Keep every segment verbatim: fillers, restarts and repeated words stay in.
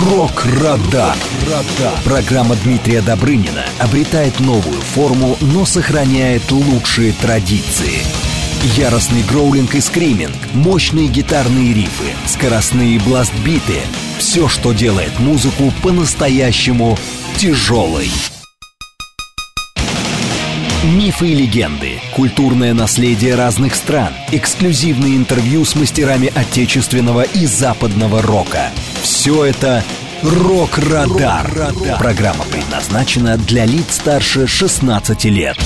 Рок-Радар. Программа Дмитрия Добрынина обретает новую форму, но сохраняет лучшие традиции. Яростный гроулинг и скриминг, мощные гитарные рифы, скоростные бластбиты — все, что делает музыку по-настоящему тяжелой. Мифы и легенды, культурное наследие разных стран, эксклюзивные интервью с мастерами отечественного и западного рока. Все это «Рок-Радар». Рок-Радар. Программа предназначена для лиц старше шестнадцати лет.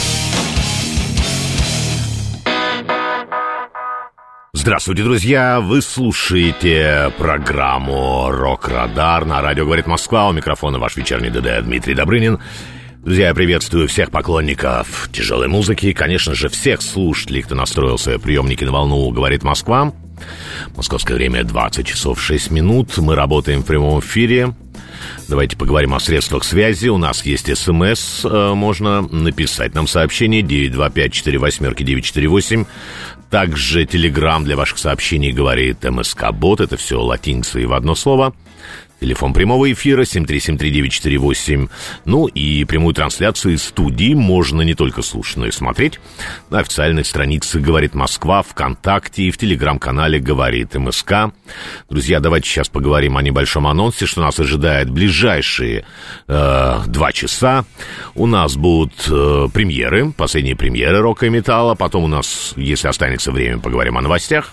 Здравствуйте, друзья! Вы слушаете программу «Рок-Радар» на радио «Говорит Москва». У микрофона ваш вечерний ДД Дмитрий Добрынин. Друзья, я приветствую всех поклонников тяжелой музыки и, конечно же, всех слушателей, кто настроил свои приемники на волну «Говорит Москва». Московское время двадцать часов шесть минут. Мы работаем в прямом эфире. Давайте поговорим о средствах связи. У нас есть СМС. Можно написать нам сообщение девять два пять четыре восемь девять четыре восемь. Также Телеграм для ваших сообщений говорит МСК-бот. Это все латиницей в одно слово. Телефон прямого эфира семь три семь три девять четыре восемь. Ну и прямую трансляцию из студии можно не только слушать, но и смотреть на официальной странице «Говорит Москва», ВКонтакте и в телеграм-канале «Говорит МСК». Друзья, давайте сейчас поговорим о небольшом анонсе, что нас ожидает в ближайшие э, два часа. У нас будут э, премьеры, последние премьеры рока и металла. Потом у нас, если останется время, поговорим о новостях.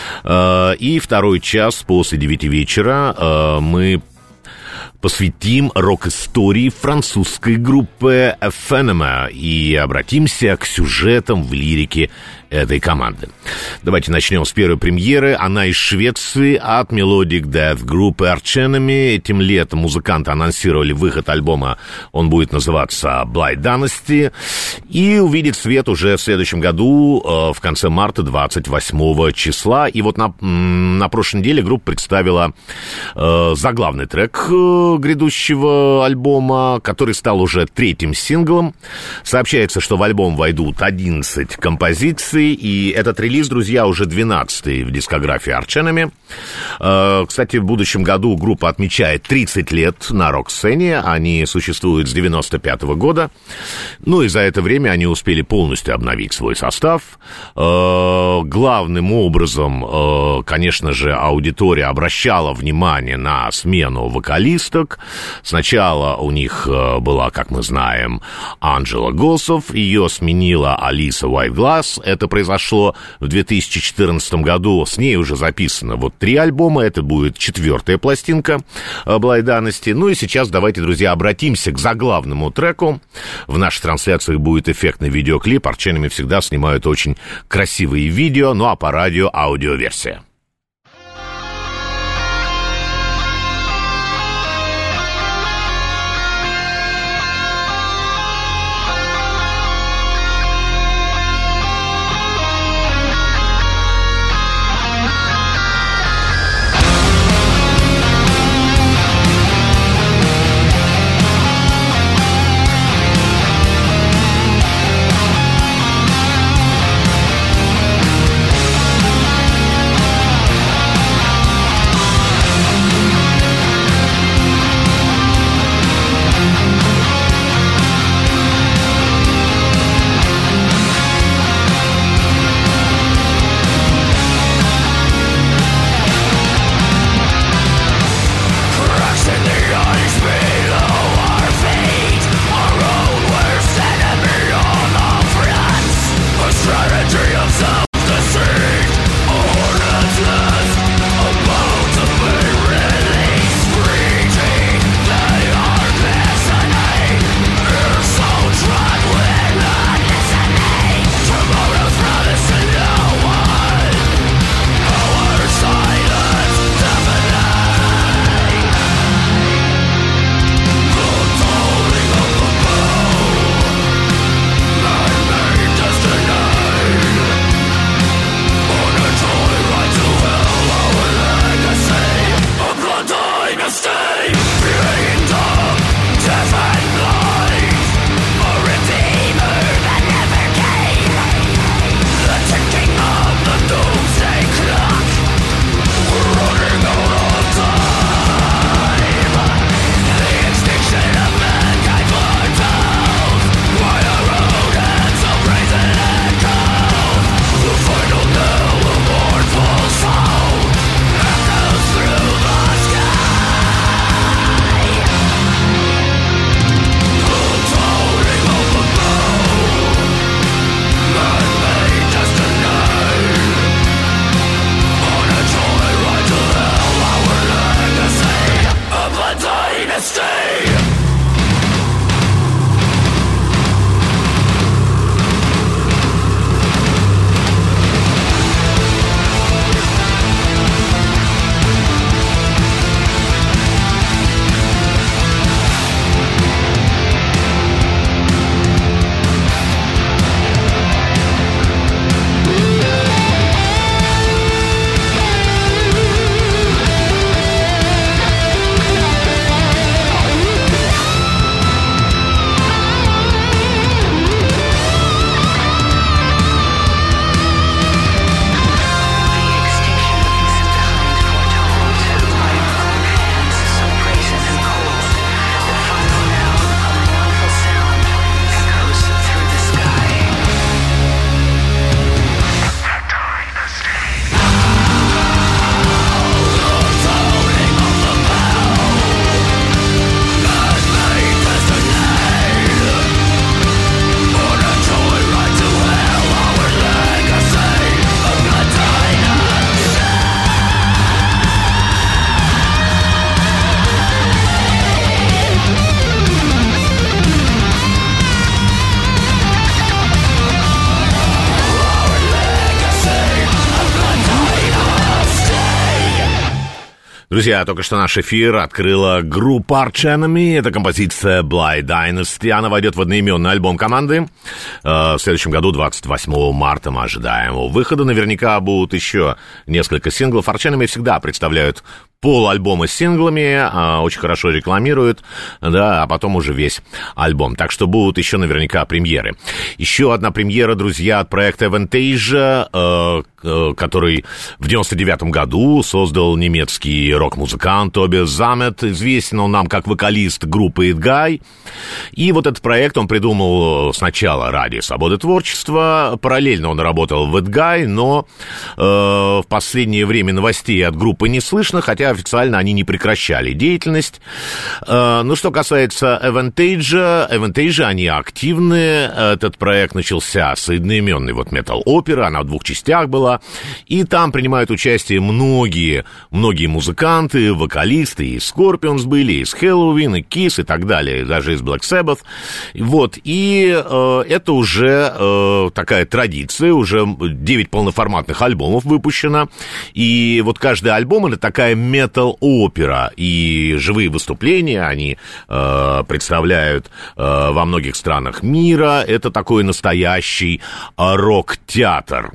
И второй час после девяти вечера мы посвятим рок-истории французской группы Phénomène и обратимся к сюжетам в лирике этой команды. Давайте начнем с первой премьеры. Она из Швеции, от Melodic Death группы Arch Enemy. Этим летом музыканты анонсировали выход альбома. Он будет называться Blind Dynasty и увидит свет уже в следующем году, в конце марта, двадцать восьмого числа. И вот на, на прошлой неделе группа представила э, заглавный трек грядущего альбома, который стал уже третьим синглом. Сообщается, что в альбом войдут одиннадцать композиций. И этот релиз, друзья, уже двенадцатый в дискографии Arch Enemy. Кстати, в будущем году группа отмечает тридцать лет на рок-сцене. Они существуют с девяносто пятого года. Ну и за это время они успели полностью обновить свой состав. Главным образом, конечно же, аудитория обращала внимание на смену вокалисток. Сначала у них была, как мы знаем, Анджела Госов. Ее сменила Алиса Уайтгласс. Это произошло в две тысячи четырнадцатом году. С ней уже записано вот три альбома. Это будет четвертая пластинка Blind Dynasty. Ну и сейчас давайте, друзья, обратимся к заглавному треку. В наших трансляциях будет эффектный видеоклип. Arch Enemy всегда снимают очень красивые видео. Ну а по радио аудиоверсия. We'll be right back. Друзья, только что наш эфир открыла группа Arch Enemy. Это композиция Bly Dynasty. Она войдет в одноименный альбом команды. В следующем году, двадцать восьмого марта, мы ожидаем его выхода. Наверняка будут еще несколько синглов. Arch Enemy всегда представляют пол-альбома с синглами, очень хорошо рекламируют, да, а потом уже весь альбом. Так что будут еще наверняка премьеры. Еще одна премьера, друзья, от проекта Avantasia, э, э, который в девяносто девятом году создал немецкий рок-музыкант Тобиас Заммет. Известен он нам как вокалист группы Edguy. И вот этот проект он придумал сначала ради свободы творчества. Параллельно он работал в Edguy, но э, в последнее время новостей от группы не слышно, хотя официально они не прекращали деятельность. Э, ну, что касается Avantasia, Avantasia, они активны. Этот проект начался с одноименной вот метал-оперы, она в двух частях была, и там принимают участие многие, многие музыканты, вокалисты, и Scorpions были, и из Halloween, и Kiss, и так далее, даже из Black Sabbath. Вот, и э, это уже э, такая традиция, уже девять полноформатных альбомов выпущено, и вот каждый альбом — это такая метал-опера, и живые выступления они э, представляют э, во многих странах мира. Это такой настоящий э, рок-театр.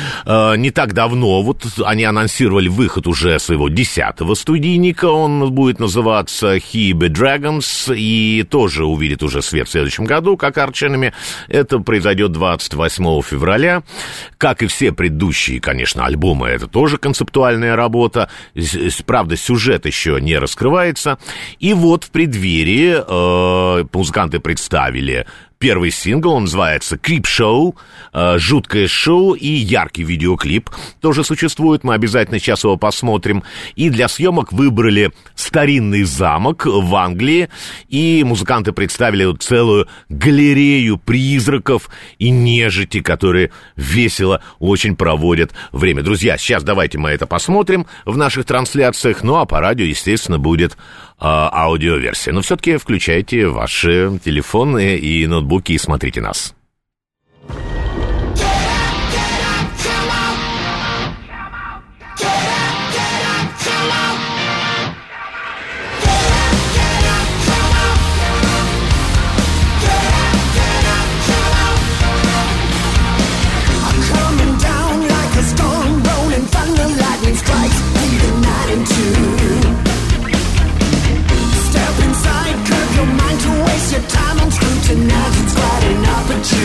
Э, не так давно вот они анонсировали выход уже своего десятого студийника, он будет называться He Be Dragons, и тоже увидит уже свет в следующем году, как Arch Enemy. Это произойдет двадцать восьмого февраля. Как и все предыдущие, конечно, альбомы, это тоже концептуальная работа. Правда, сюжет еще не раскрывается. И вот в преддверии э, музыканты представили первый сингл, он называется Creep Show, э, жуткое шоу, и яркий видеоклип тоже существует, мы обязательно сейчас его посмотрим. И для съемок выбрали старинный замок в Англии, и музыканты представили целую галерею призраков и нежити, которые весело очень проводят время. Друзья, сейчас давайте мы это посмотрим в наших трансляциях, ну а по радио, естественно, будет э, аудиоверсия. Но все-таки включайте ваши телефоны и ноутбуки и смотрите нас. Your time on scrutinize, it's quite an opportunity.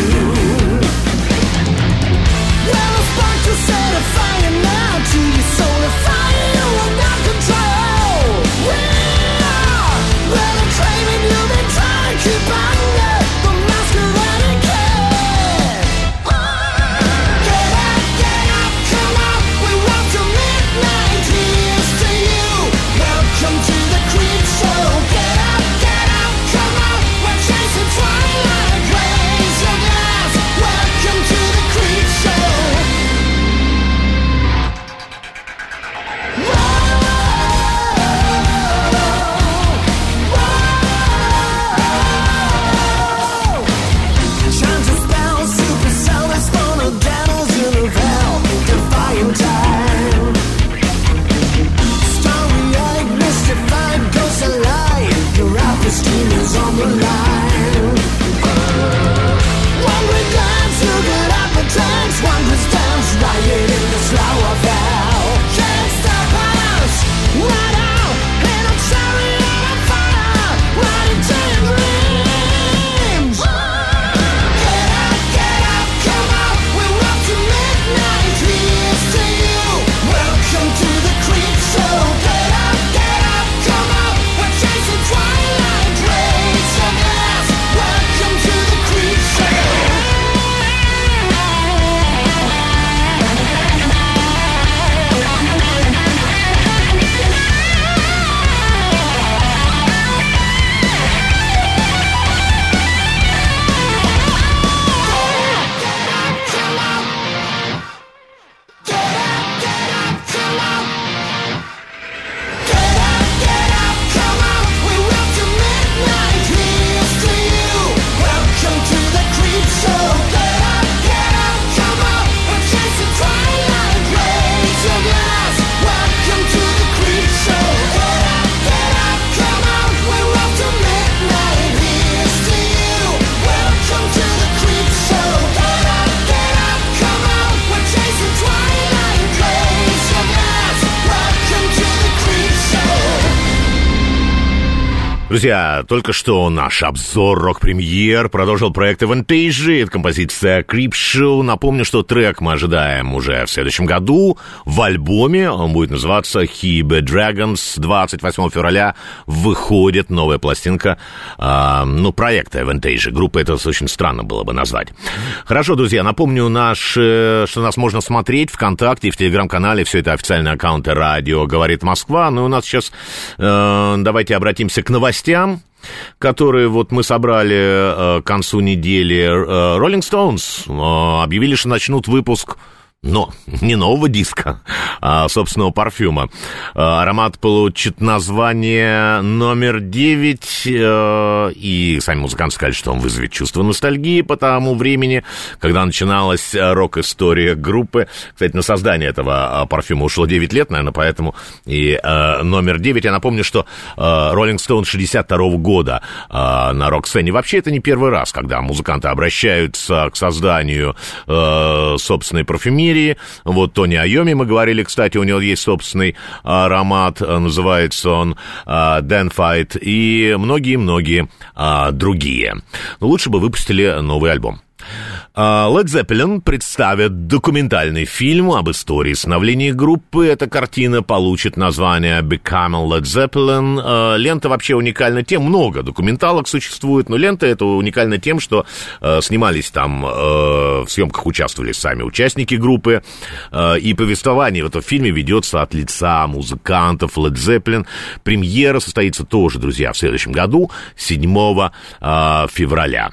Друзья, только что наш обзор рок-премьер продолжил проект Avantage. Это композиция Creepshow. Напомню, что трек мы ожидаем уже в следующем году в альбоме. Он будет называться He Be Dragons. двадцать восьмого февраля выходит новая пластинка, э, ну, проекта Avantage. Группа это очень странно было бы назвать. Хорошо, друзья, напомню, наш, э, что нас можно смотреть ВКонтакте и в Телеграм-канале. Все это официальные аккаунты «Радио говорит Москва». Ну и у нас сейчас, э, давайте обратимся к новостям, которые вот мы собрали э, к концу недели. Э, Rolling Stones э, объявили, что начнут выпуск, но не нового диска, а собственного парфюма. Э, аромат получит название номер девять, э, и сами музыканты сказали, что он вызовет чувство ностальгии по тому времени, когда начиналась рок-история группы. Кстати, на создание этого парфюма ушло девять лет, наверное, поэтому и э, номер девять. Я напомню, что э, Rolling Stone шестьдесят второго года э, на рок-сцене. Вообще, это не первый раз, когда музыканты обращаются к созданию э, собственной парфюмерии. Вот Тони Айоми, мы говорили, кстати, у него есть собственный аромат, называется он Dan Fight, и многие-многие другие. Но лучше бы выпустили новый альбом. Led Zeppelin представит документальный фильм об истории становления группы. Эта картина получит название Becoming Led Zeppelin. Лента вообще уникальна тем, много документалок существует, но лента эта уникальна тем, что снимались там, в съемках участвовали сами участники группы, и повествование в этом фильме ведется от лица музыкантов Led Zeppelin. Премьера состоится тоже, друзья, в следующем году, седьмого февраля.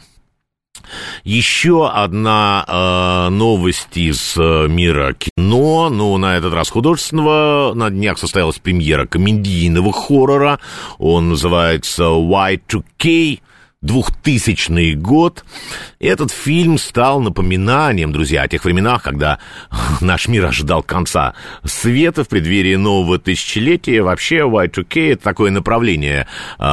Еще одна э, новость из э, мира кино, ну, на этот раз художественного. На днях состоялась премьера комедийного хоррора. Он называется уай ту кей. двухтысячный год. Этот фильм стал напоминанием, друзья, о тех временах, когда наш мир ожидал конца света в преддверии нового тысячелетия. Вообще, уай ту кей — это такое направление,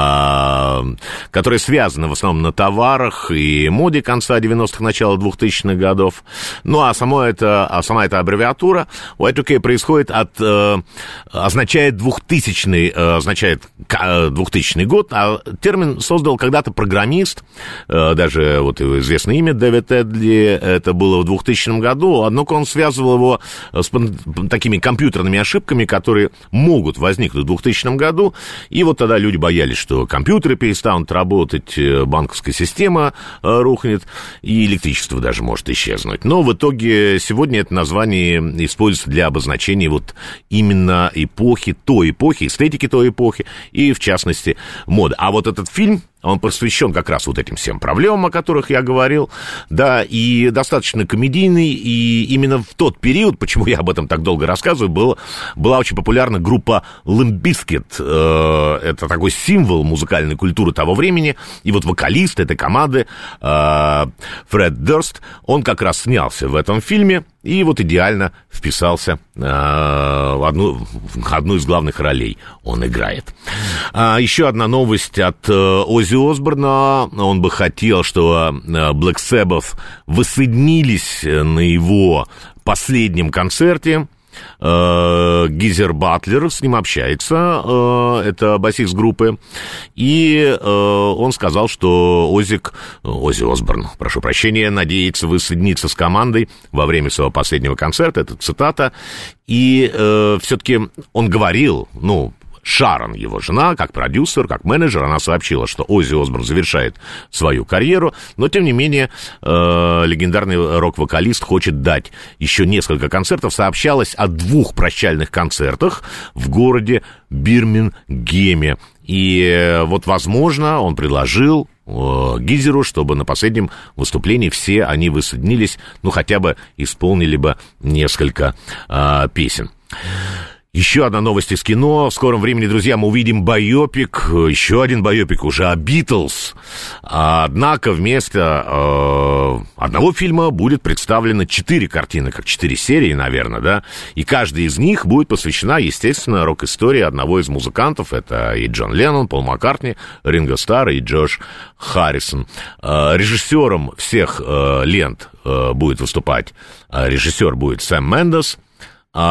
которое связано в основном на товарах и моде конца девяностых, начала двухтысячных годов. Ну, а, само это, а сама эта аббревиатура уай ту кей происходит от... означает двухтысячный, означает двухтысячный год, а термин создал когда-то программист. Даже вот его известное имя Дэвид Эдли, это было в двухтысячном году, однако он связывал его с такими компьютерными ошибками, которые могут возникнуть в двухтысячном году, и вот тогда люди боялись, что компьютеры перестанут работать, банковская система рухнет, и электричество даже может исчезнуть. Но в итоге сегодня это название используется для обозначения вот именно эпохи, той эпохи, эстетики той эпохи, и в частности моды. А вот этот фильм, он посвящен как раз вот этим всем проблемам, о которых я говорил, да, и достаточно комедийный, и именно в тот период, почему я об этом так долго рассказываю, было, была очень популярна группа Limp Bizkit, э, это такой символ музыкальной культуры того времени, и вот вокалист этой команды э, Фред Дёрст, он как раз снялся в этом фильме, и вот идеально вписался э, в одну, одну из главных ролей он играет. А, еще одна новость от э, Оззи Осборна. Он бы хотел, чтобы э, Black Sabbath воссоединились на его последнем концерте. Гизер Батлер с ним общается, это басист группы, и он сказал, что Озик, Оззи Осборн, прошу прощения, надеется воссоединиться с командой во время своего последнего концерта, это цитата, и все-таки он говорил, ну, Шарон, его жена, как продюсер, как менеджер, она сообщила, что Оззи Осборн завершает свою карьеру, но, тем не менее, э, легендарный рок-вокалист хочет дать еще несколько концертов. Сообщалось о двух прощальных концертах в городе Бирмингеме. И э, вот, возможно, он предложил э, Гизеру, чтобы на последнем выступлении все они воссоединились, ну, хотя бы исполнили бы несколько э, песен. Еще одна новость из кино. В скором времени, друзья, мы увидим байопик, еще один байопик уже о Битлз. Однако вместо э, одного фильма будет представлено четыре картины, как четыре серии, наверное, да, и каждая из них будет посвящена, естественно, рок-истории одного из музыкантов. Это и Джон Леннон, Пол Маккартни, Ринго Старр и Джордж Харрисон. Э, режиссером всех э, лент э, будет выступать, э, режиссер будет Сэм Мендес.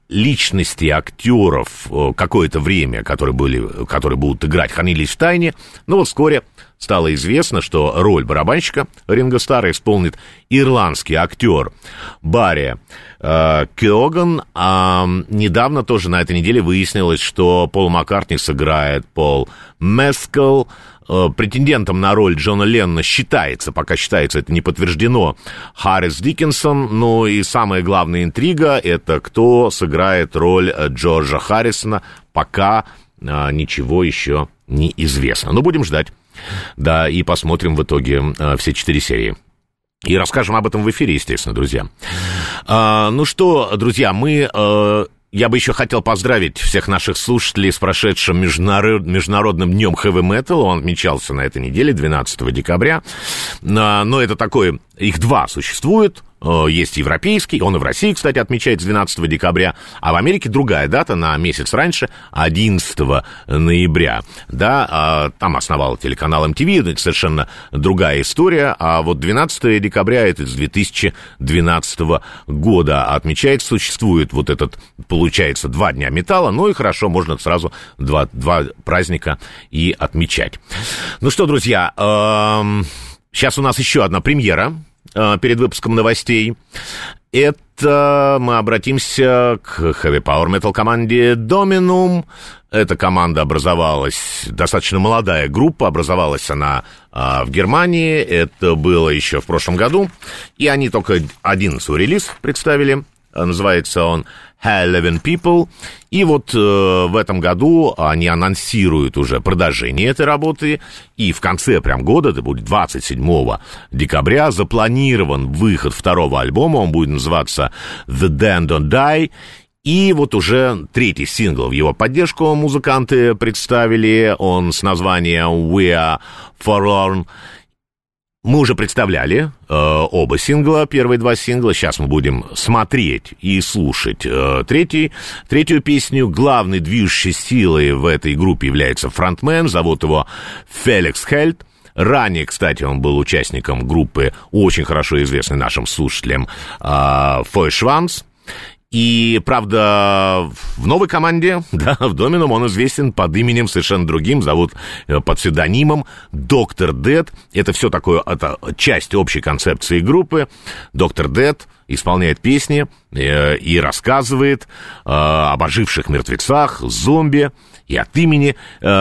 личности актеров какое-то время, которые, были, которые будут играть, хранились в тайне. Но вот вскоре стало известно, что роль барабанщика Ринго Старра исполнит ирландский актер Барри э, Кеоган. А недавно тоже на этой неделе выяснилось, что Пол Маккартни сыграет Пол Мескал. Претендентом на роль Джона Леннона считается, пока считается, это не подтверждено, Харрис Диккенсон. Ну и самая главная интрига — это кто сыграет роль Джорджа Харрисона. Пока а, ничего еще не известно. Но будем ждать. Да, и посмотрим в итоге а, все четыре серии. И расскажем об этом в эфире, естественно, друзья. А, ну что, друзья, мы... А, Я бы еще хотел поздравить всех наших слушателей с прошедшим международ... Международным днем хэви-метал. Он отмечался на этой неделе, двенадцатого декабря. Но это такое... Их два существует. Есть европейский, он и в России, кстати, отмечается двенадцатого декабря, а в Америке другая дата, на месяц раньше, одиннадцатого ноября, да, там основал телеканал эм ти ви, это совершенно другая история, а вот двенадцатого декабря, это с две тысячи двенадцатого года отмечается, существует вот этот, получается, два дня металла, ну и хорошо, можно сразу два, два праздника и отмечать. Ну что, друзья, эм, сейчас у нас еще одна премьера перед выпуском новостей. Это мы обратимся к Heavy Power Metal команде Dominum. Эта команда образовалась, достаточно молодая группа, образовалась она а, в Германии. Это было еще в прошлом году. И они только один свой релиз представили. Называется он Hell Living People. И вот э, в этом году они анонсируют уже продолжение этой работы. И в конце прям года, это будет двадцать седьмого декабря, запланирован выход второго альбома. Он будет называться The Dead Don't Die. И вот уже третий сингл в его поддержку музыканты представили. Он с названием We Are Forlorn. Мы уже представляли э, оба сингла, первые два сингла. Сейчас мы будем смотреть и слушать э, третий, третью песню. Главной движущей силой в этой группе является фронтмен. Зовут его Феликс Хельт. Ранее, кстати, он был участником группы, очень хорошо известной нашим слушателям, э, Фойшванс. И, правда, в новой команде, да, в Dominum, он известен под именем совершенно другим, зовут под псевдонимом Доктор Дэд. Это все такое, это часть общей концепции группы. Доктор Дэд исполняет песни э, и рассказывает э, об оживших мертвецах, зомби, и от имени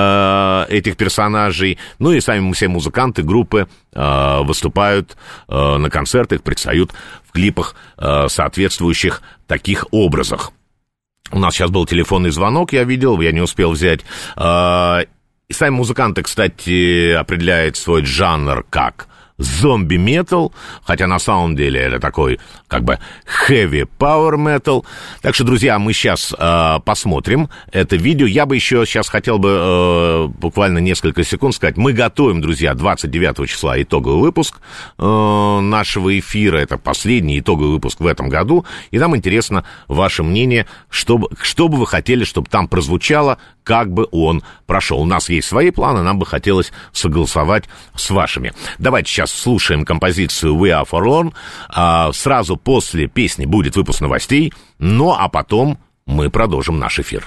э, этих персонажей. Ну и сами все музыканты группы э, выступают э, на концертах, предстают в клипах, э, соответствующих таких образах. У нас сейчас был телефонный звонок, я видел, я не успел взять. Э, и сами музыканты, кстати, определяют свой жанр как зомби-метал, хотя на самом деле это такой, как бы, heavy power metal. Так что, друзья, мы сейчас э, посмотрим это видео. Я бы еще сейчас хотел бы э, буквально несколько секунд сказать. Мы готовим, друзья, двадцать девятого числа итоговый выпуск э, нашего эфира. Это последний итоговый выпуск в этом году. И нам интересно ваше мнение, что, что бы вы хотели, чтобы там прозвучало, как бы он прошел. У нас есть свои планы, нам бы хотелось согласовать с вашими. Давайте сейчас слушаем композицию We Are Forlorn. А, сразу после песни будет выпуск новостей. Ну, а потом мы продолжим наш эфир.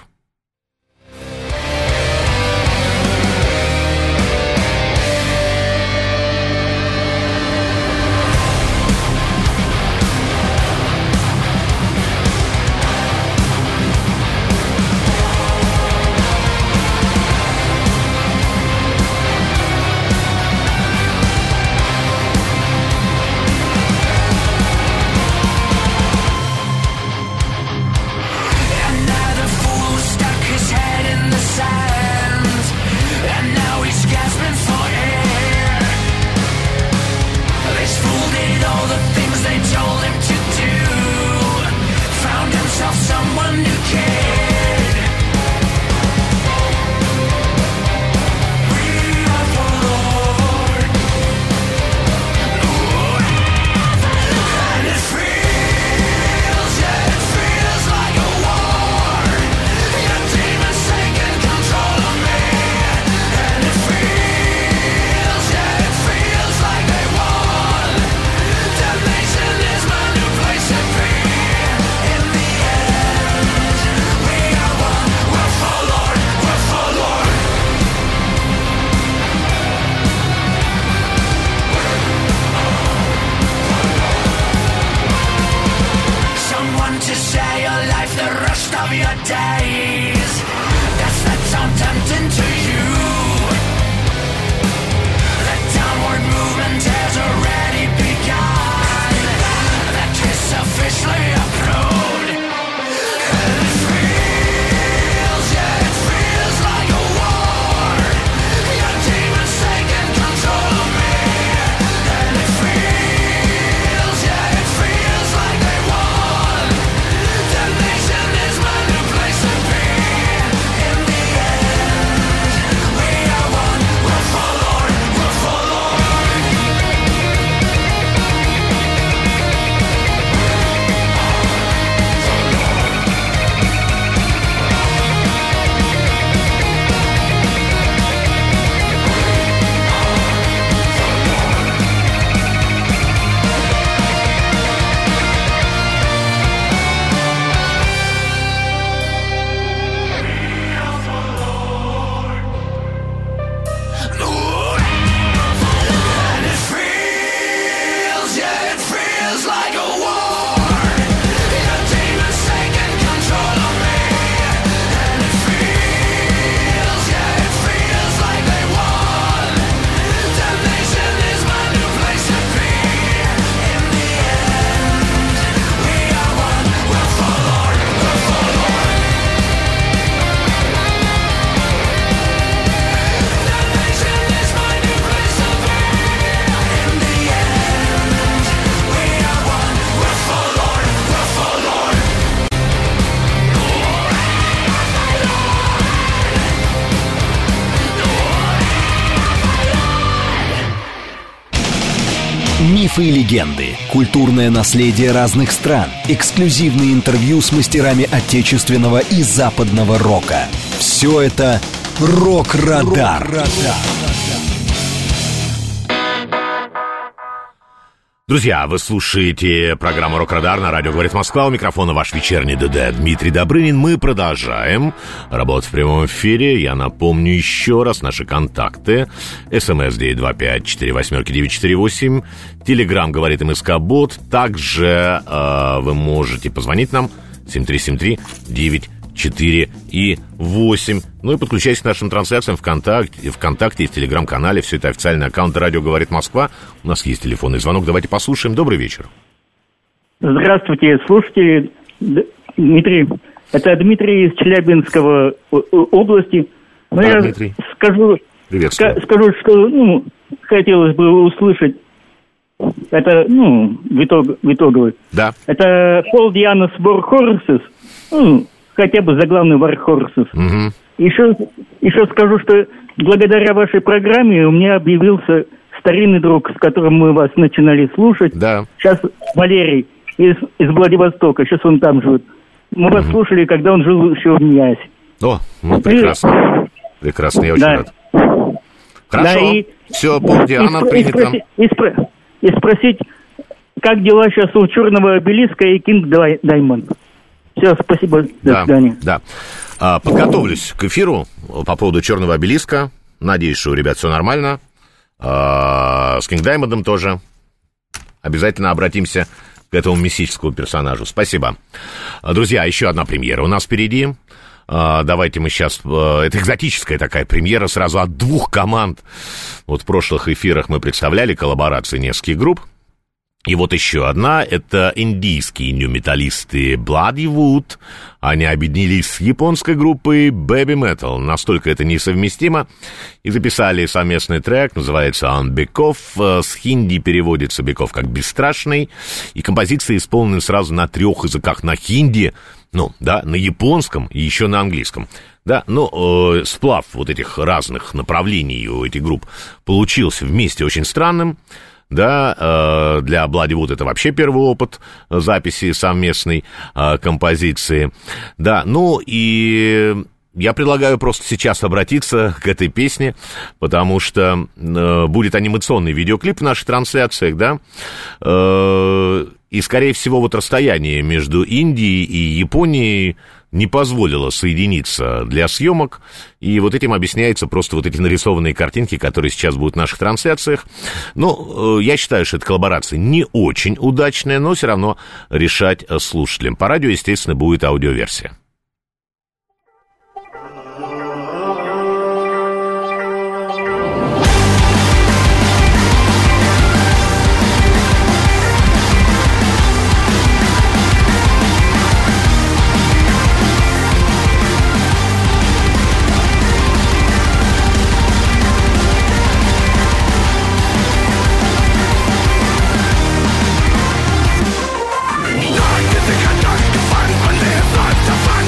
Another fool's Мифы и легенды, культурное наследие разных стран, эксклюзивные интервью с мастерами отечественного и западного рока. Все это «Рок-Радар». Друзья, вы слушаете программу «Рок-Радар» на радио «Говорит Москва». У микрофона ваш вечерний ДД Дмитрий Добрынин. Мы продолжаем работать в прямом эфире. Я напомню еще раз наши контакты. СМС девять два пять четыре восемь девять четыре восемь. Телеграм «Говорит МСК-бот». Также э, вы можете позвонить нам семь три семь три девять четыре и восемь. Ну и подключайтесь к нашим трансляциям ВКонтакте, ВКонтакте и в Телеграм-канале. Все это официальный аккаунт «Радио говорит Москва». У нас есть телефонный звонок. Давайте послушаем. Добрый вечер. Здравствуйте, слушатели. Дмитрий, это Дмитрий из Челябинского области. Ну, да, я Дмитрий. Скажу, Приветствую. скажу, что ну, хотелось бы услышать. Это, ну, в, итог, в итоговой. Да. Это Пол Дианос War Horses. Ну, хотя бы заглавный War Horses. Угу. Еще, еще скажу, что благодаря вашей программе у меня объявился старинный друг, с которым мы вас начинали слушать. Да. Сейчас Валерий из, из Владивостока, сейчас он там живет. Мы угу. вас слушали, когда он жил еще в Миасе. О, ну прекрасно. И... Прекрасно, я очень да. рад. Хорошо, да, и, все, Пол Диана и, принято. И, спроси, и, спро, и спросить, как дела сейчас у Черного Обелиска и Кинг Даймонд. Все, спасибо, до да, свидания. Да. А, подготовлюсь к эфиру по поводу Черного Обелиска. Надеюсь, что у ребят все нормально. А, с Кинг Даймондом тоже. Обязательно обратимся к этому мистическому персонажу. Спасибо. Друзья, еще одна премьера у нас впереди. А, давайте мы сейчас... Это экзотическая такая премьера сразу от двух команд. Вот в прошлых эфирах мы представляли коллаборации нескольких групп. И вот еще одна, это индийские нью-металлисты Bloodywood. Они объединились с японской группой Baby Metal. Настолько это несовместимо. И записали совместный трек, называется «On Беков». С хинди переводится «Беков» как «бесстрашный». И композиции исполнены сразу на трех языках. На хинди, ну, да, на японском и еще на английском. Да, ну, э, сплав вот этих разных направлений у этих групп получился вместе очень странным. Да, для Bloodywood это вообще первый опыт записи совместной композиции. Да, ну и я предлагаю просто сейчас обратиться к этой песне, потому что будет анимационный видеоклип в наших трансляциях, да, и, скорее всего, вот расстояние между Индией и Японией не позволило соединиться для съемок, и вот этим объясняются просто вот эти нарисованные картинки, которые сейчас будут в наших трансляциях. Ну, я считаю, что эта коллаборация не очень удачная, но все равно решать слушателям. По радио, естественно, будет аудиоверсия. Gefallen und lebt, läuft davon.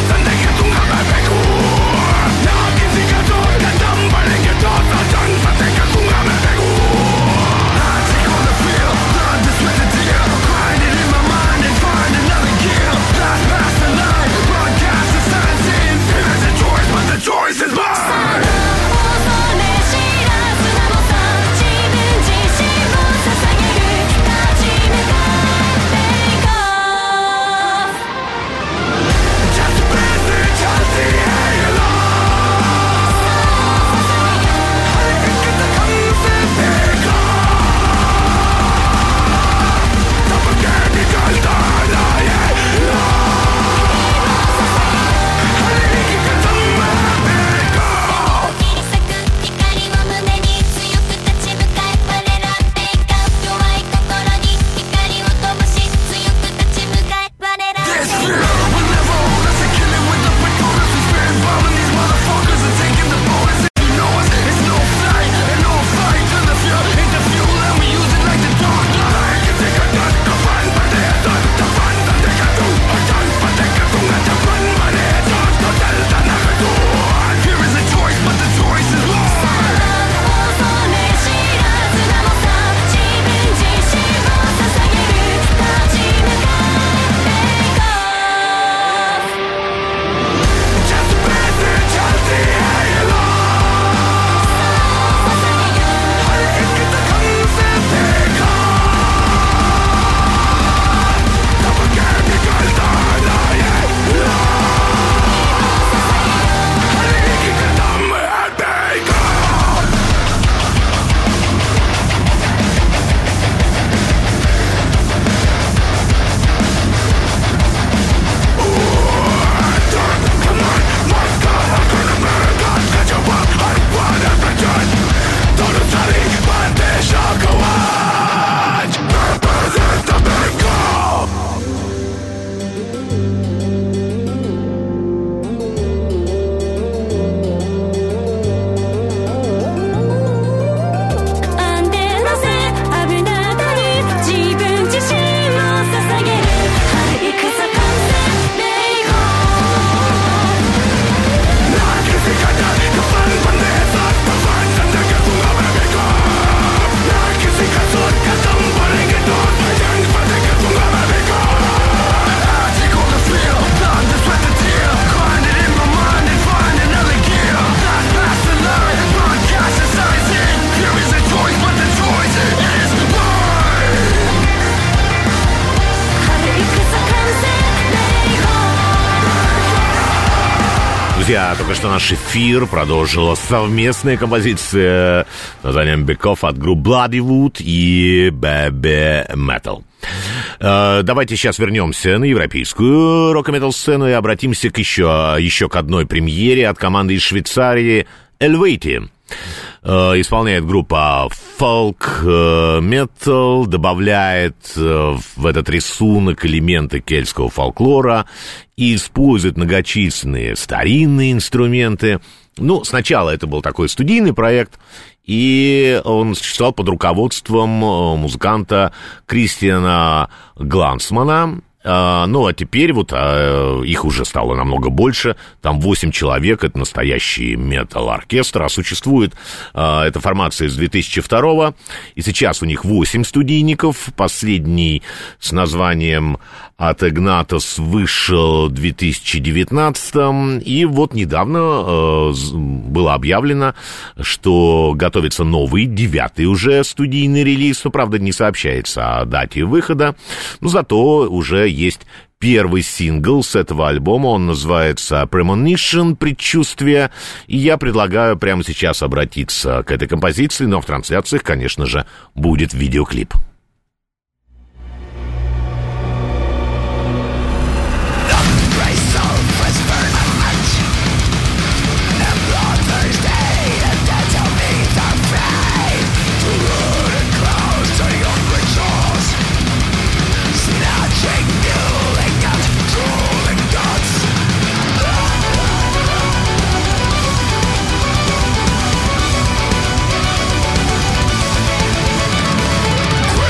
Друзья, только что наш эфир продолжила совместная композиция с названием «Back Off» от групп Bloodywood и Baby Metal. Uh, давайте сейчас вернемся на европейскую рок-н-метал сцену и обратимся к еще, еще к одной премьере от команды из Швейцарии Helveti. Uh, исполняет группа фолк-метал, uh, добавляет uh, в этот рисунок элементы кельтского фольклора и использует многочисленные старинные инструменты. Ну, сначала это был такой студийный проект, и он существовал под руководством музыканта Кристиана Глансмана. Ну, а теперь вот а, их уже стало намного больше. Там восемь человек, это настоящий метал-оркестр. А существует а, эта формация с две тысячи второго. И сейчас у них восемь студийников. Последний с названием «От Игнатос» вышел в две тысячи девятнадцатом. И вот недавно а, было объявлено, что готовится новый, девятый уже студийный релиз. Но, правда, не сообщается о дате выхода. Но зато уже есть первый сингл с этого альбома, он называется Premonition, предчувствие, и я предлагаю прямо сейчас обратиться к этой композиции, но в трансляциях, конечно же, будет видеоклип. Quit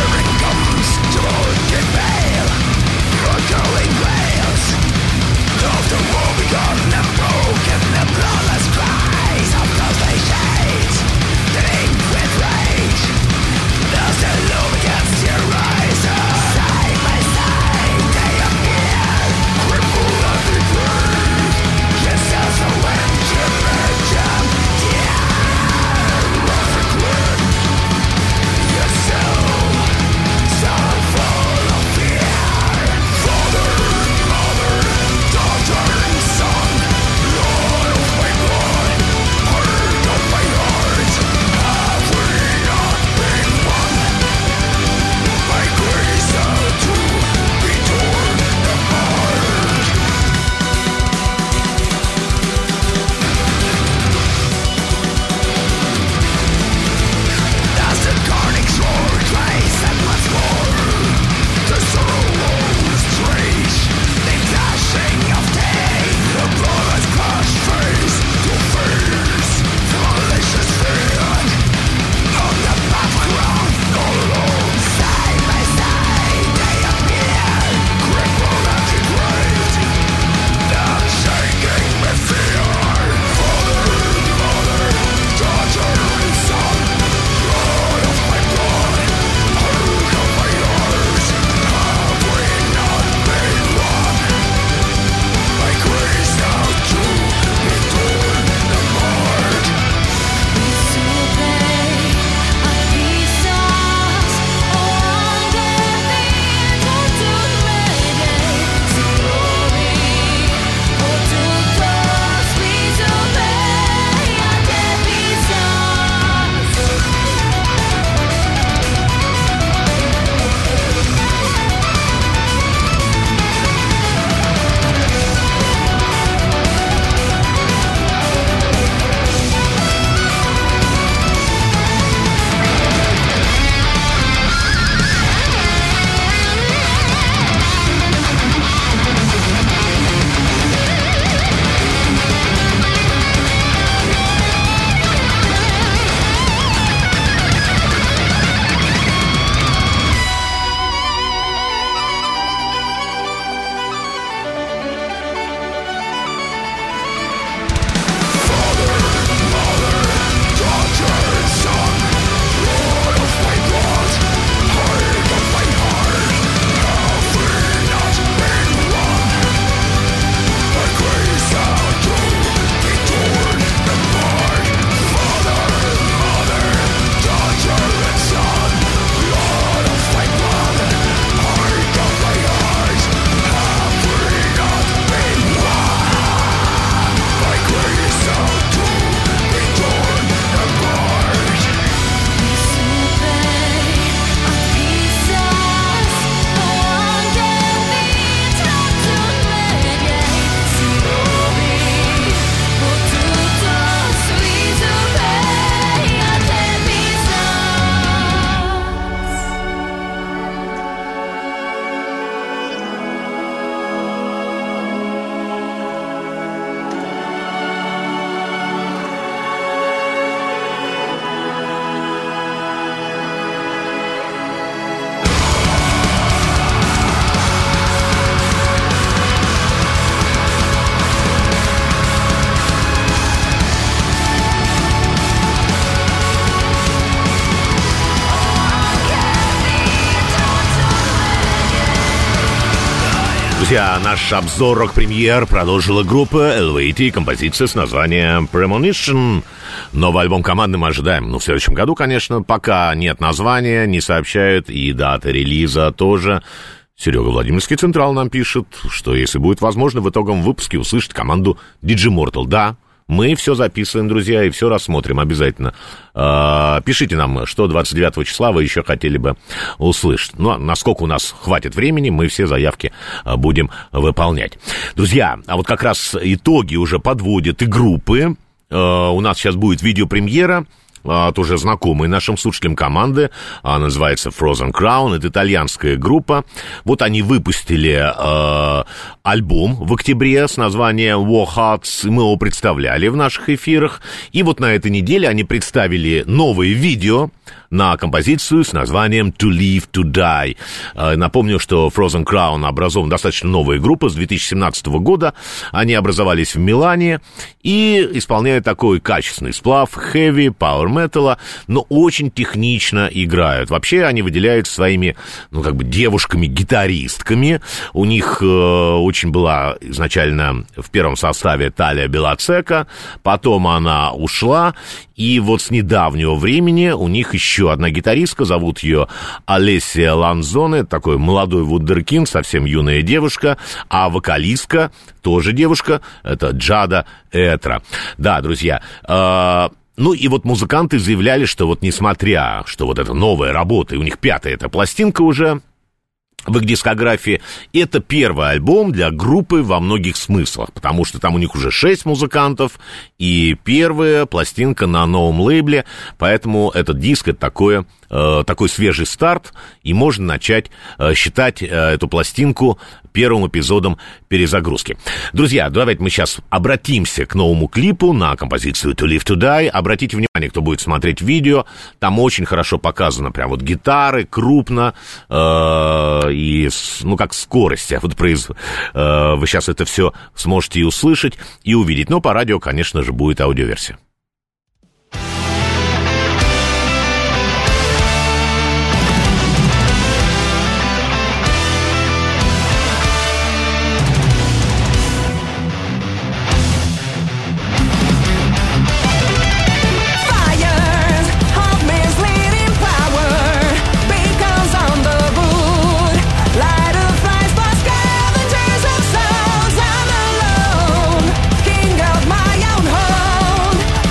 Друзья, наш обзор рок-премьер продолжила группа эл ви ти, композиция с названием Premonition. Новый альбом команды мы ожидаем, ну, в следующем году, конечно. Пока нет названия, не сообщают, и дата релиза тоже. Серега Владимирский Централ нам пишет, что если будет возможно, в итоговом выпуске услышать команду Digimortal. Да, мы все записываем, друзья, и все рассмотрим обязательно. Э-э, пишите нам, что двадцать девятого числа вы еще хотели бы услышать. Ну, а насколько у нас хватит времени, мы все заявки будем выполнять. Друзья, а вот как раз итоги уже подводят и группы. Э-э, у нас сейчас будет видеопремьера от уже знакомой нашим слушателям команды, она называется Frozen Crown, это итальянская группа. Вот они выпустили э, альбом в октябре с названием War Hearts, мы его представляли в наших эфирах, и вот на этой неделе они представили новое видео на композицию с названием To Live to Die. Э, напомню, что Frozen Crown образована достаточно новая группа с две тысячи семнадцатого года, они образовались в Милане и исполняют такой качественный сплав heavy, power металла, но очень технично играют. Вообще они выделяются своими, ну, как бы девушками-гитаристками. У них э, очень была изначально в первом составе Талия Белацека, потом она ушла, и вот с недавнего времени у них еще одна гитаристка, зовут ее Алессия Ланзоне, такой молодой вундеркинд, совсем юная девушка, а вокалистка тоже девушка, это Джада Этра. Да, друзья, э, ну и вот музыканты заявляли, что вот несмотря, что вот эта новая работа, и у них пятая эта пластинка уже в их дискографии, это первый альбом для группы во многих смыслах, потому что там у них уже шесть музыкантов, и первая пластинка на новом лейбле, поэтому этот диск — это такое, э, такой свежий старт, и можно начать э, считать э, эту пластинку первым эпизодом перезагрузки. Друзья, давайте мы сейчас обратимся к новому клипу на композицию To Live to Die. Обратите внимание, кто будет смотреть видео, там очень хорошо показано прям вот гитары, крупно, э, и, ну, как скорость. А вот произ... э, вы сейчас это все сможете и услышать, и увидеть. Но по радио, конечно же, будет аудиоверсия. King of my own home.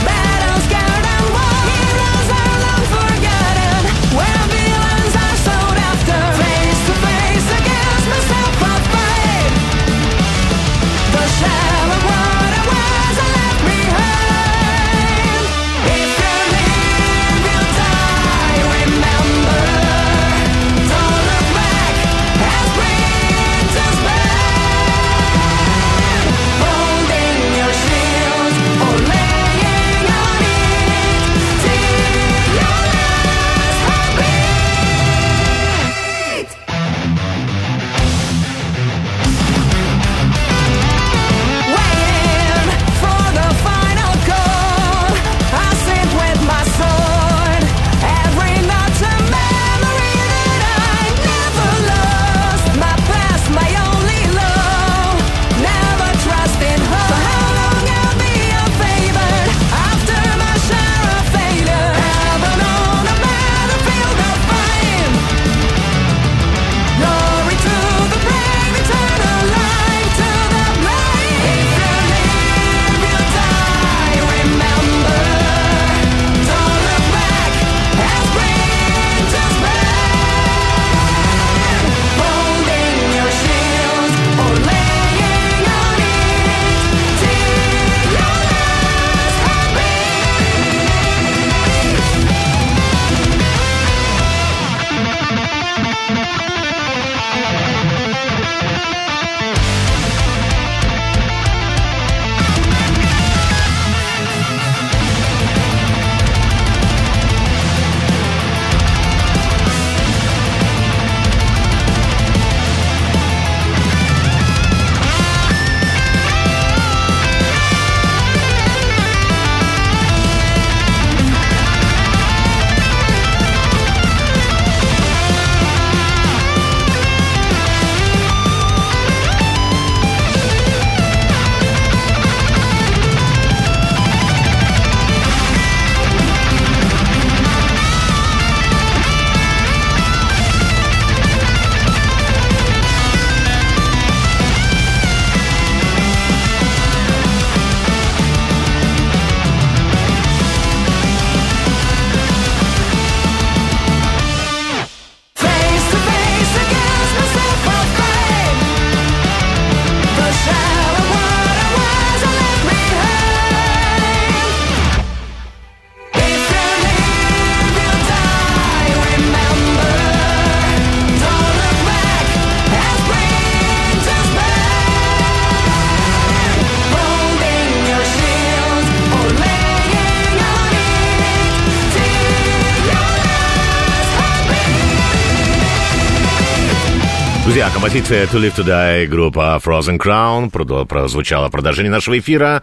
Друзья, композиция «To Live to Die» группа Frozen Crown прозвучала в продолжении нашего эфира.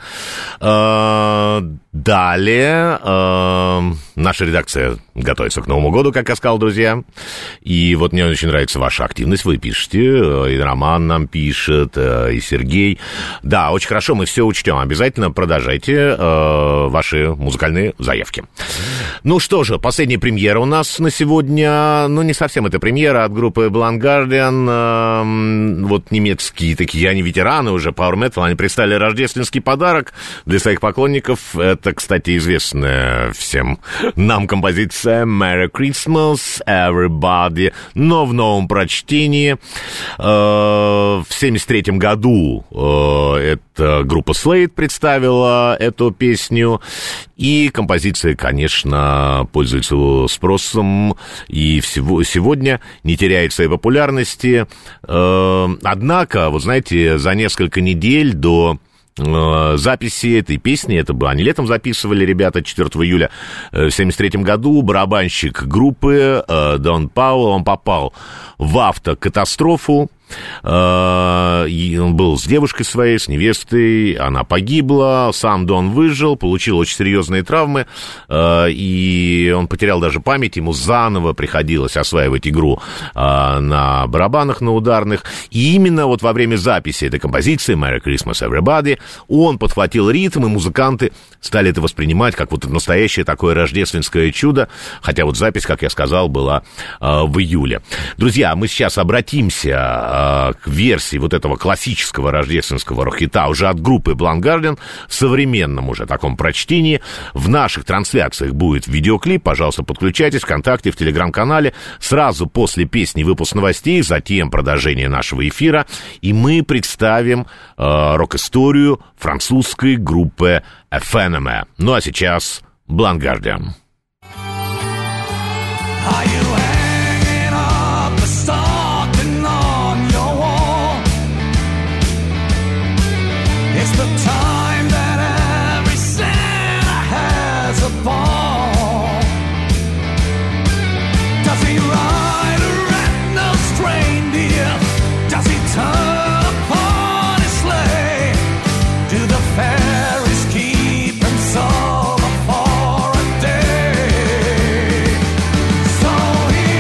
Далее наша редакция готовится к Новому году, как я сказал, друзья. И вот мне очень нравится ваша активность, вы пишете, и Роман нам пишет, и Сергей. Да, очень хорошо, мы все учтем. Обязательно продолжайте ваши музыкальные заявки. Ну что же, последняя премьера у нас на сегодня. Ну, не совсем это премьера от группы Blind Guardian. Вот немецкие такие, они ветераны уже, Power Metal. Они представили рождественский подарок для своих поклонников. Это, кстати, известная всем нам композиция Merry Christmas, Everybody, но в новом прочтении. В семьдесят третьем году эта группа Slade представила эту песню. И композиция, конечно, пользуется спросом и всего, сегодня не теряет своей популярности. Однако, вот знаете, за несколько недель до записи этой песни, это бы они летом записывали, ребята, четвёртого июля в семьдесят третьем году, барабанщик группы Дон Пауэлл, он попал в автокатастрофу. И он был с девушкой своей, с невестой, она погибла, сам Дон выжил, получил очень серьезные травмы, и он потерял даже память, ему заново приходилось осваивать игру на барабанах, на ударных, и именно вот во время записи этой композиции Merry Christmas, Everybody он подхватил ритм, и музыканты стали это воспринимать как вот настоящее такое рождественское чудо, хотя вот запись, как я сказал, была в июле. Друзья, мы сейчас обратимся к версии вот этого классического рождественского рок-хита уже от группы Blind Guardian в современном уже таком прочтении. В наших трансляциях будет видеоклип, пожалуйста, подключайтесь ВКонтакте, в Телеграм-канале. Сразу после песни выпуск новостей, затем продолжение нашего эфира, и мы представим э, рок-историю французской группы эф эн эм. Ну а сейчас Blind Guardian. It's the time that every sinner has a ball. Does he ride a red-nosed reindeer? Does he turn upon his sleigh? Do the fairies keep him sober for a day? So he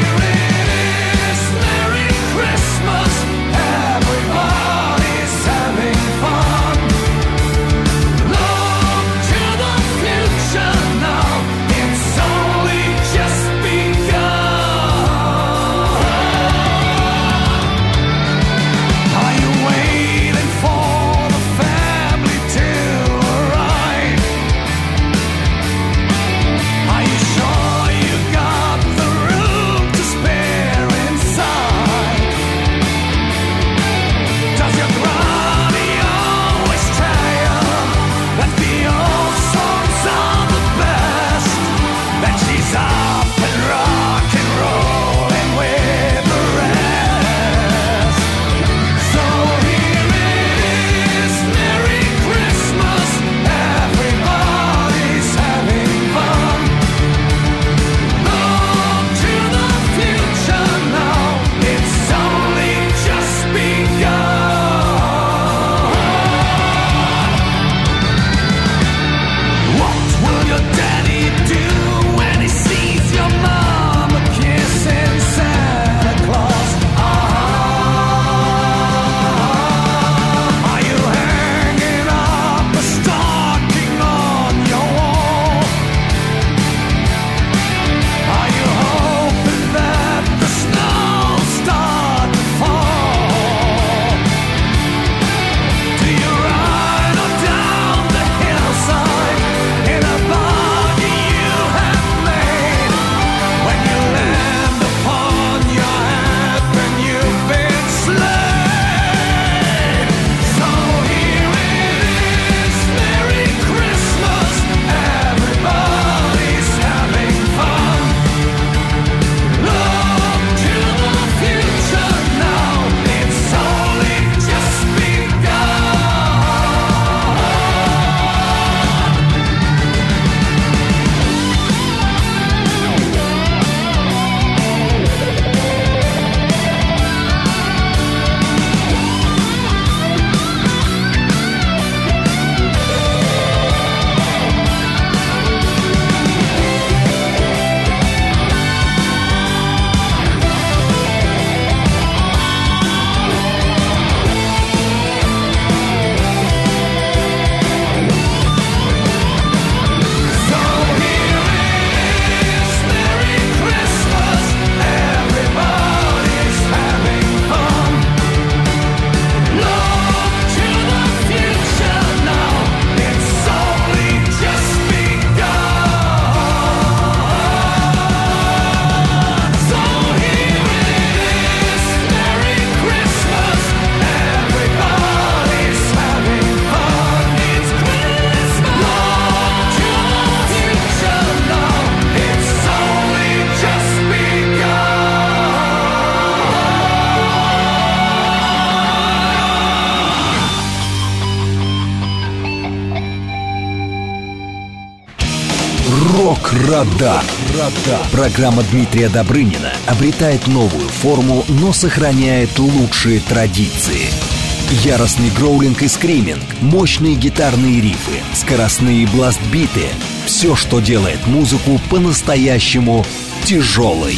Рок-Радар. Программа Дмитрия Добрынина обретает новую форму, но сохраняет лучшие традиции. Яростный гроулинг и скриминг, мощные гитарные рифы, скоростные бласт-биты — все, что делает музыку по-настоящему тяжелой.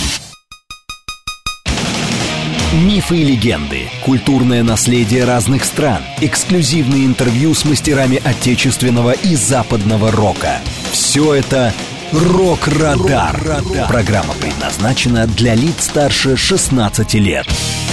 Мифы и легенды, культурное наследие разных стран, эксклюзивные интервью с мастерами отечественного и западного рока. Все это «Рок-Радар». Рок-Радар. Программа предназначена для лиц старше шестнадцати лет.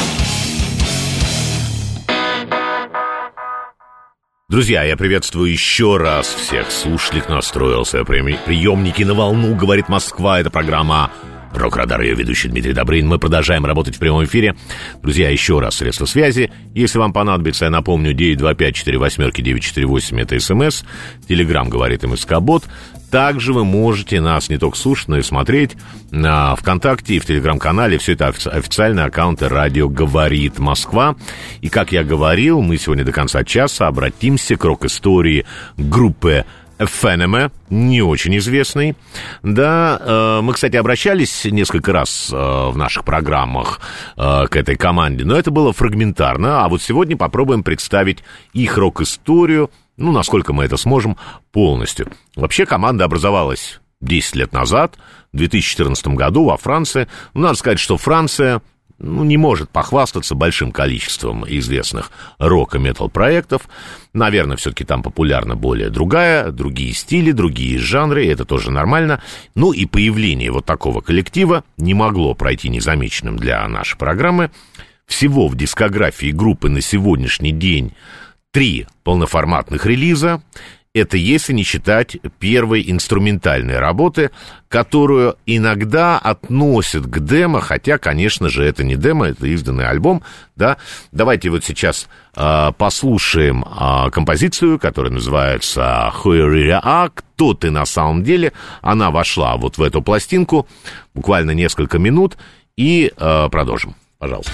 Друзья, я приветствую еще раз всех слушателей, кто настроил свои приемники на волну. Говорит Москва, это программа «Рок-Радар», ее ведущий Дмитрий Добрынин. Мы продолжаем работать в прямом эфире. Друзья, еще раз средства связи. Если вам понадобится, я напомню, девять два пять четыре восемь девять четыре восемь, это СМС. Телеграм говорит МСК-бот. Также вы можете нас не только слушать, но и смотреть на ВКонтакте и в Телеграм-канале. Все это офи- официальные аккаунты «Радио говорит Москва». И, как я говорил, мы сегодня до конца часа обратимся к рок-истории группы Фенеме, не очень известный. Да, э, мы, кстати, обращались несколько раз э, в наших программах э, к этой команде, но это было фрагментарно. А вот сегодня попробуем представить их рок-историю, ну, насколько мы это сможем, полностью. Вообще, команда образовалась десять лет назад, в две тысячи четырнадцатом году во Франции. Ну, надо сказать, что Франция... ну, не может похвастаться большим количеством известных рок- и метал-проектов. Наверное, все-таки там популярна более другая, другие стили, другие жанры, и это тоже нормально. Ну, и появление вот такого коллектива не могло пройти незамеченным для нашей программы. Всего в дискографии группы на сегодняшний день три полноформатных релиза. Это если не считать первой инструментальной работы, которую иногда относят к демо, хотя, конечно же, это не демо, это изданный альбом, да. Давайте вот сейчас э, послушаем э, композицию, которая называется «Хуэриа», «Кто ты на самом деле?». Она вошла вот в эту пластинку, буквально несколько минут, и э, продолжим. Пожалуйста.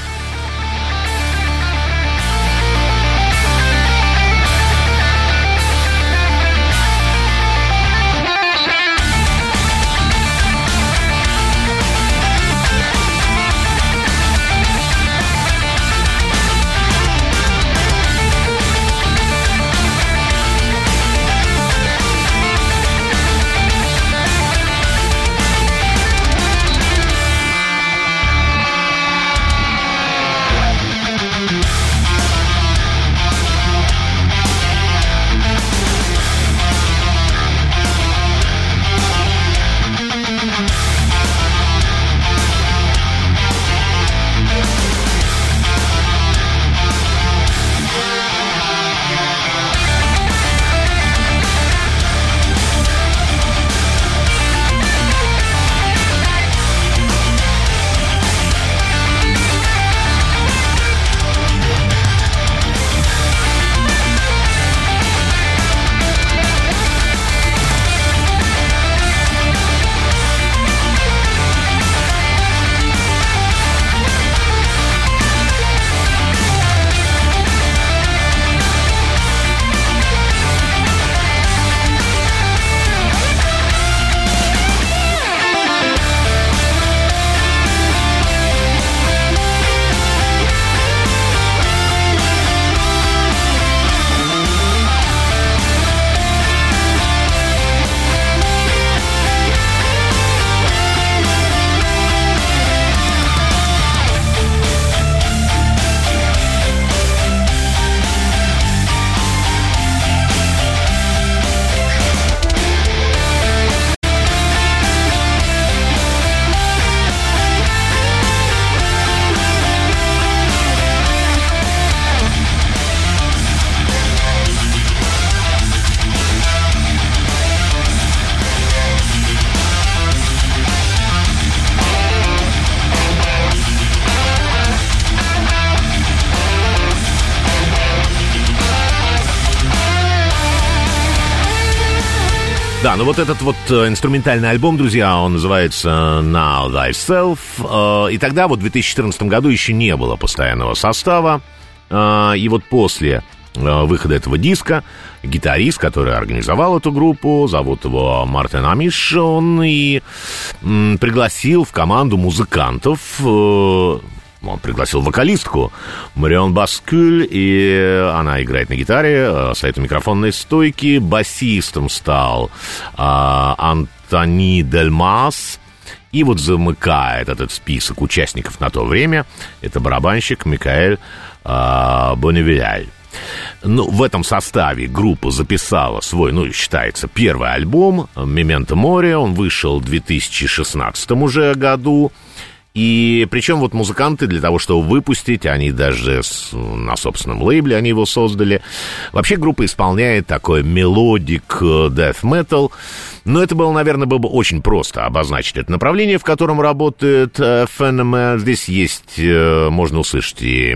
Да, ну вот этот вот инструментальный альбом, друзья, он называется Know Thyself. И тогда, вот в две тысячи четырнадцатом году, еще не было постоянного состава. И вот после выхода этого диска гитарист, который организовал эту группу, зовут его Мартин Амиш, он и м, пригласил в команду музыкантов, э, он пригласил вокалистку Марион Баскюль, и она играет на гитаре, э, стоит у микрофонной стойки, басистом стал э, Антони Дельмас, и вот замыкает этот список участников на то время, это барабанщик Микаэль э, Бонневиляль. Ну, в этом составе группа записала свой, ну, считается, первый альбом «Мементо Море». Он вышел в две тысячи шестнадцатом уже году. И причем вот музыканты для того, чтобы выпустить, они даже с, на собственном лейбле они его создали. Вообще группа исполняет такой мелодик death metal. Но это было, наверное, было бы очень просто обозначить это направление, в котором работает Фенемен. Здесь есть, можно услышать и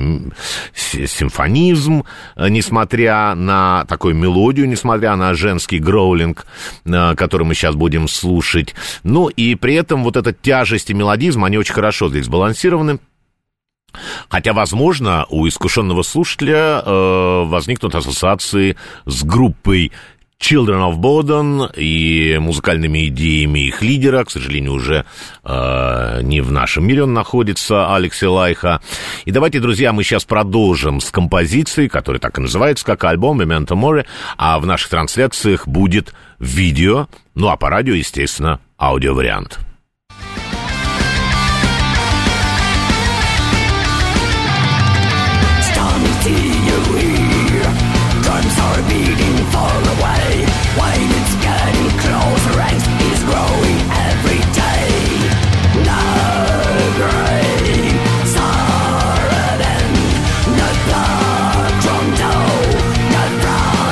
симфонизм, несмотря на такую мелодию, несмотря на женский гроулинг, который мы сейчас будем слушать. Ну и при этом вот эта тяжесть и мелодизм, они очень хорошо здесь сбалансированы. Хотя, возможно, у искушенного слушателя э, возникнут ассоциации с группой Children of Bodom и музыкальными идеями их лидера, к сожалению, уже э, не в нашем мире он находится, Алекси Лайха. И давайте, друзья, мы сейчас продолжим с композицией, которая так и называется, как альбом «Мементо Море», а в наших трансляциях будет видео, ну а по радио, естественно, аудиовариант.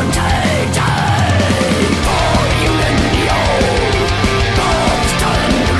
For you and your corpse turn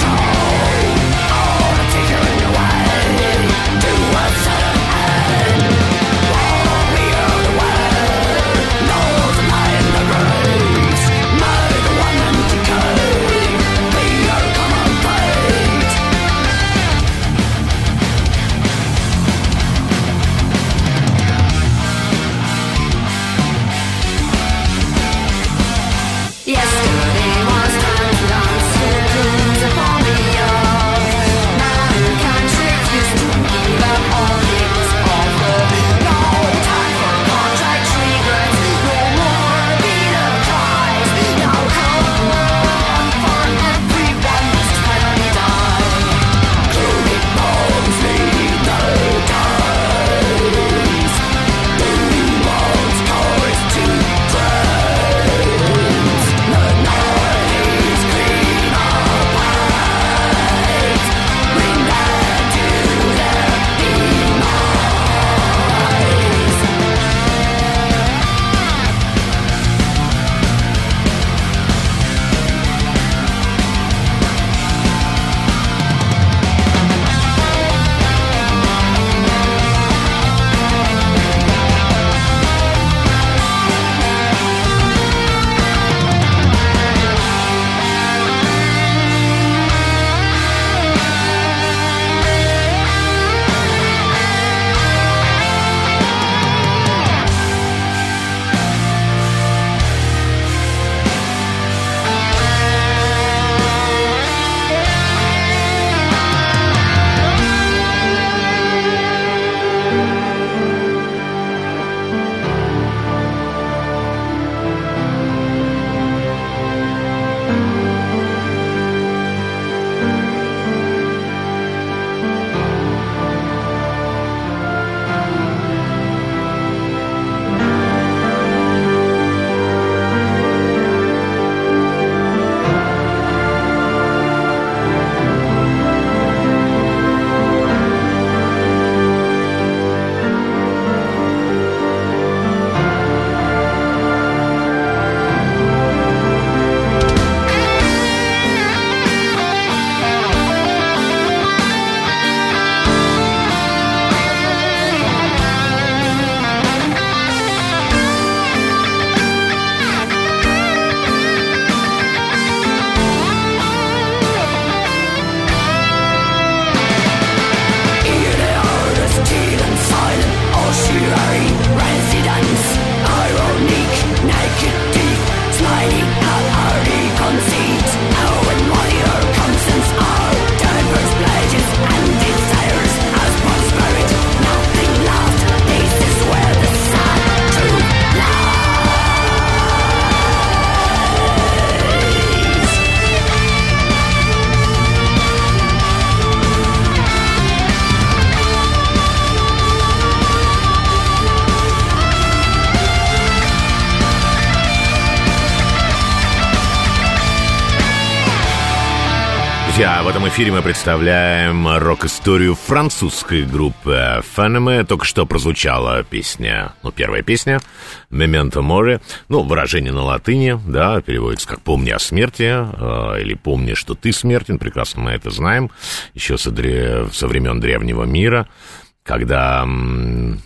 Друзья, в этом эфире мы представляем рок-историю французской группы Phénomène. Только что прозвучала песня, ну, первая песня «Memento Mori». Ну, выражение на латыни, да, переводится как «помни о смерти» э, или «помни, что ты смертен». Прекрасно мы это знаем еще со, дре... со времен древнего мира, когда м-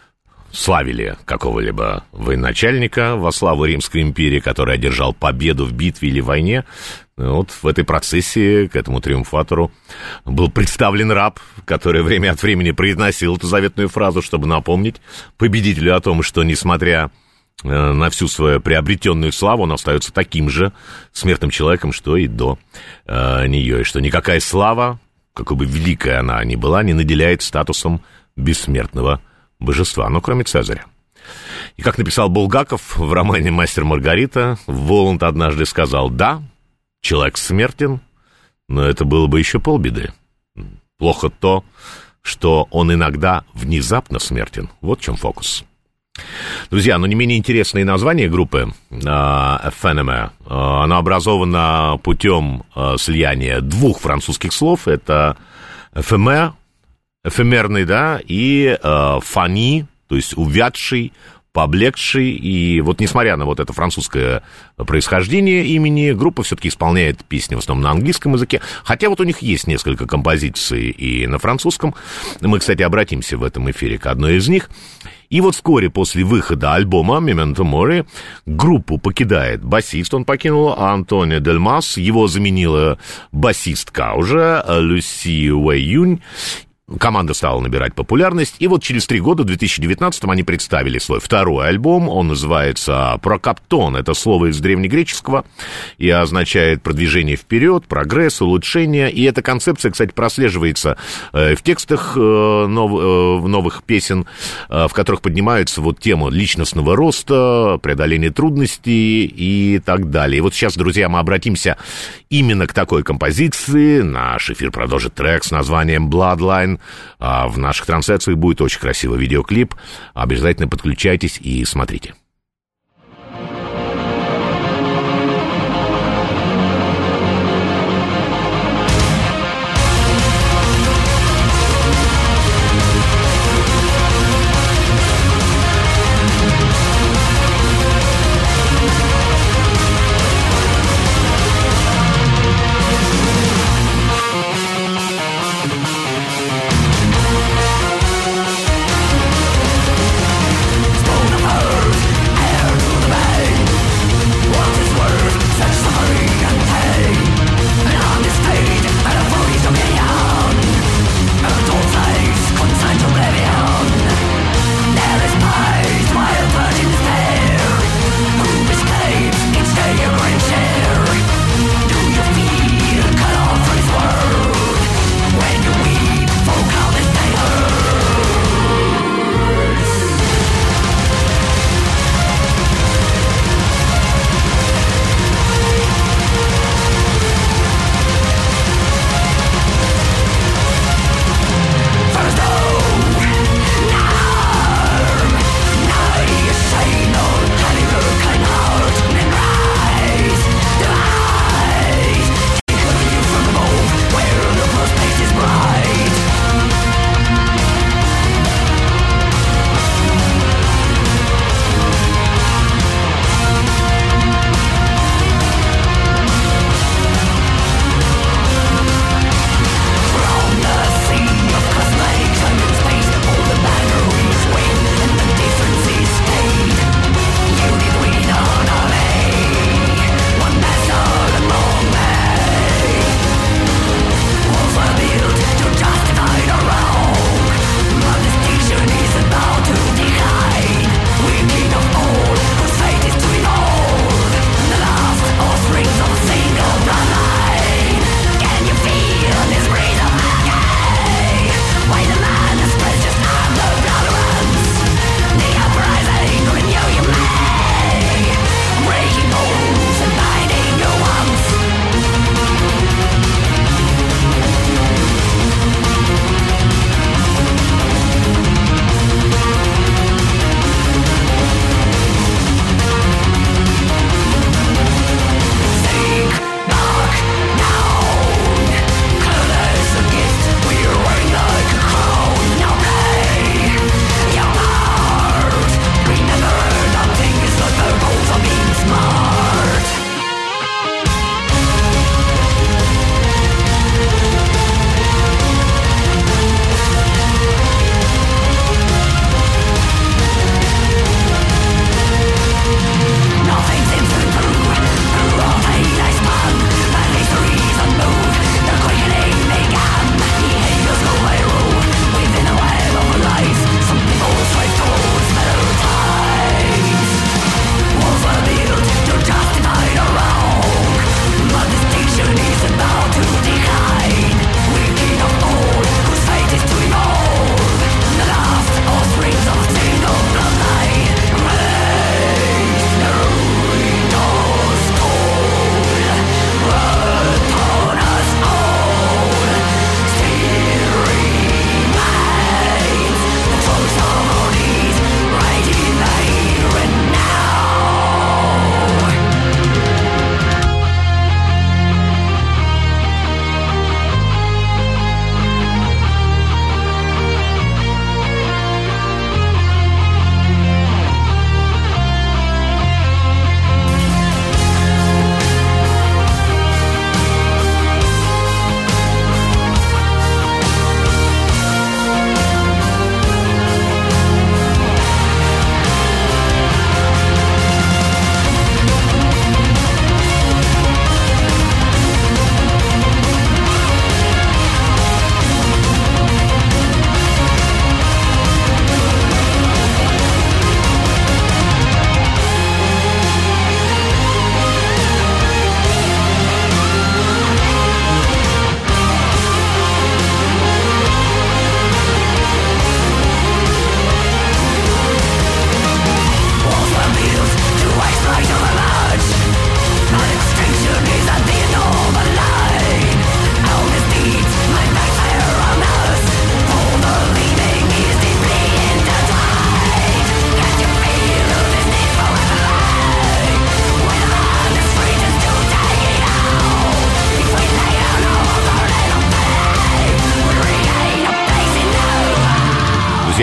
славили какого-либо военачальника во славу Римской империи, который одержал победу в битве или войне. Вот в этой процессии к этому триумфатору был представлен раб, который время от времени произносил эту заветную фразу, чтобы напомнить победителю о том, что, несмотря на всю свою приобретенную славу, он остается таким же смертным человеком, что и до э, нее, и что никакая слава, какой бы великая она ни была, не наделяет статусом бессмертного божества, ну, кроме Цезаря. И как написал Булгаков в романе «Мастер Маргарита», Воланд однажды сказал: «Да, человек смертен, но это было бы еще полбеды. Плохо то, что он иногда внезапно смертен». Вот в чем фокус. Друзья, но не менее интересное название группы Phénomène. Оно образовано путем слияния двух французских слов. Это «éphémère», эфемерный, да, и э, фани, то есть увядший, поблекший. И вот несмотря на вот это французское происхождение имени, группа все-таки исполняет песни в основном на английском языке, хотя вот у них есть несколько композиций и на французском. Мы, кстати, обратимся в этом эфире к одной из них. И вот вскоре после выхода альбома «Memento Mori» группу покидает басист, он покинул Антонио Дельмас, его заменила басистка уже Люси Уэйюнь. Команда стала набирать популярность, и вот через три года, в две тысячи девятнадцатом, они представили свой второй альбом. Он называется «Прокаптон». Это слово из древнегреческого и означает продвижение вперед, прогресс, улучшение. И эта концепция, кстати, прослеживается в текстах новых песен, в которых поднимаются вот тему личностного роста, преодоления трудностей и так далее. И вот сейчас, друзья, мы обратимся именно к такой композиции. Наш эфир продолжит трек с названием «Bloodline». А в наших трансляциях будет очень красивый видеоклип. Обязательно подключайтесь и смотрите. Stone of earth,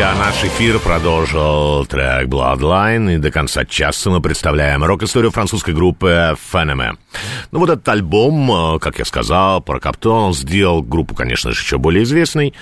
друзья, наш эфир продолжил трек Bloodline, и до конца часа мы представляем рок-историю французской группы Phénomène. Ну вот этот альбом, как я сказал, про Каптон сделал группу, конечно же, еще более известной,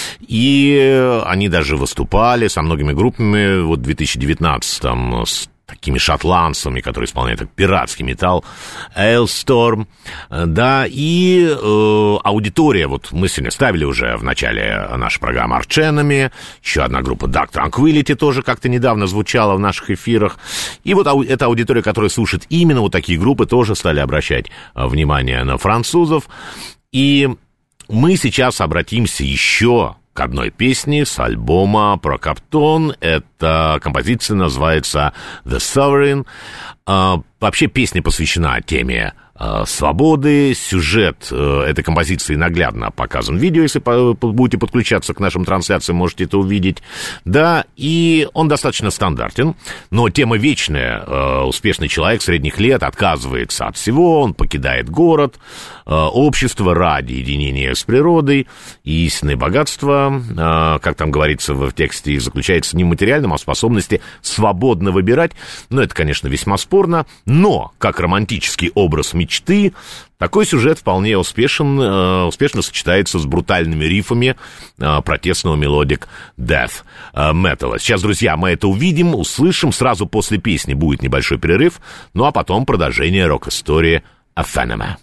и они даже выступали со многими группами вот в две тысячи девятнадцатом с такими шотландцами, которые исполняют так пиратский металл, Hailstorm, да, и э, аудитория, вот мы сегодня ставили уже в начале нашей программы Arch Enemy, еще одна группа Dark Tranquillity тоже как-то недавно звучала в наших эфирах, и вот ау- эта аудитория, которая слушает именно вот такие группы, тоже стали обращать э, внимание на французов, и мы сейчас обратимся еще к одной песне с альбома про Каптон. Эта композиция называется «The Sovereign». А, вообще песня посвящена теме а, свободы. Сюжет а, этой композиции наглядно показан в видео. Если по, будете подключаться к нашим трансляциям, можете это увидеть. Да, и он достаточно стандартен, но тема вечная. А, успешный человек средних лет отказывается от всего, он покидает город, а, общество ради единения с природой, и истинное богатство, а, как там говорится в тексте, заключается не в материальном, а в способности свободно выбирать. Но это, конечно, весьма спорно, но как романтический образ мечты, такой сюжет вполне успешен, э, успешно сочетается с брутальными рифами э, протестного мелодик death metal. Сейчас, друзья, мы это увидим, услышим, сразу после песни будет небольшой перерыв, ну а потом продолжение рок-истории Phénomène.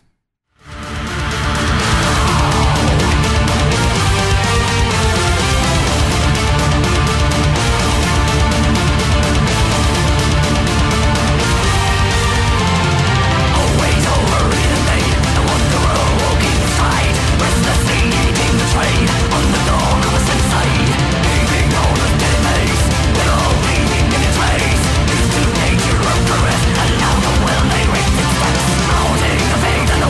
Nature of caress, allow the will they rake its steps, mounting the veins.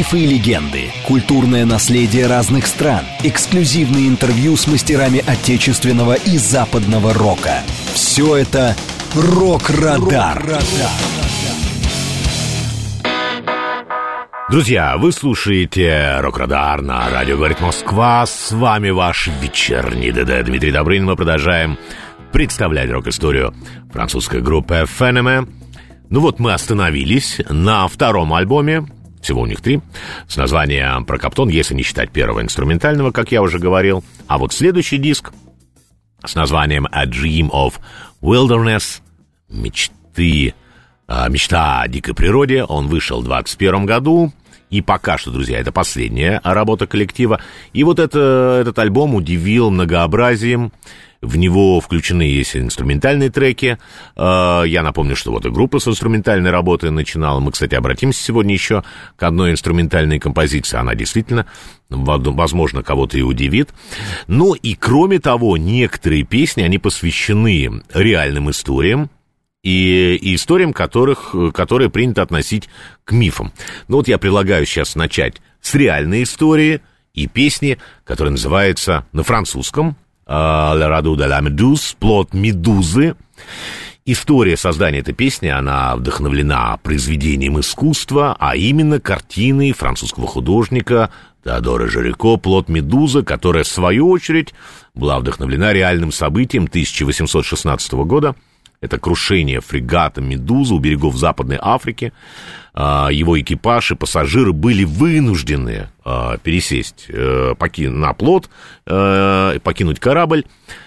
Мифы и легенды, культурное наследие разных стран, эксклюзивные интервью с мастерами отечественного и западного рока. Все это «Рок-Радар». Друзья, вы слушаете «Рок-Радар» на радио «Говорит Москва». С вами ваш вечерний ДД Дмитрий Добрынин. Мы продолжаем представлять рок-историю французской группы Фенеме. Ну вот мы остановились на втором альбоме, всего у них три, с названием «Прокоптон», если не считать первого инструментального, как я уже говорил. А вот следующий диск с названием «A Dream of Wilderness», мечты, мечта о дикой природе, он вышел в двадцать первом году. И пока что, друзья, это последняя работа коллектива. И вот это, этот альбом удивил многообразием. В него включены есть инструментальные треки. Я напомню, что вот и группа с инструментальной работы начинала. Мы, кстати, обратимся сегодня еще к одной инструментальной композиции. Она действительно, возможно, кого-то и удивит. Ну и кроме того, некоторые песни, они посвящены реальным историям. И, и историям, которых, которые принято относить к мифам. Ну вот я предлагаю сейчас начать с реальной истории и песни, которая называется на французском «Le radeau de la Méduse», «Плод Медузы». История создания этой песни, она вдохновлена произведением искусства, а именно картиной французского художника Теодора Жирико «Плод Медузы», которая, в свою очередь, была вдохновлена реальным событием тысяча восемьсот шестнадцатого года. Это крушение фрегата «Медуза» у берегов Западной Африки. Его экипаж и пассажиры были вынуждены пересесть на плот, покинуть корабль.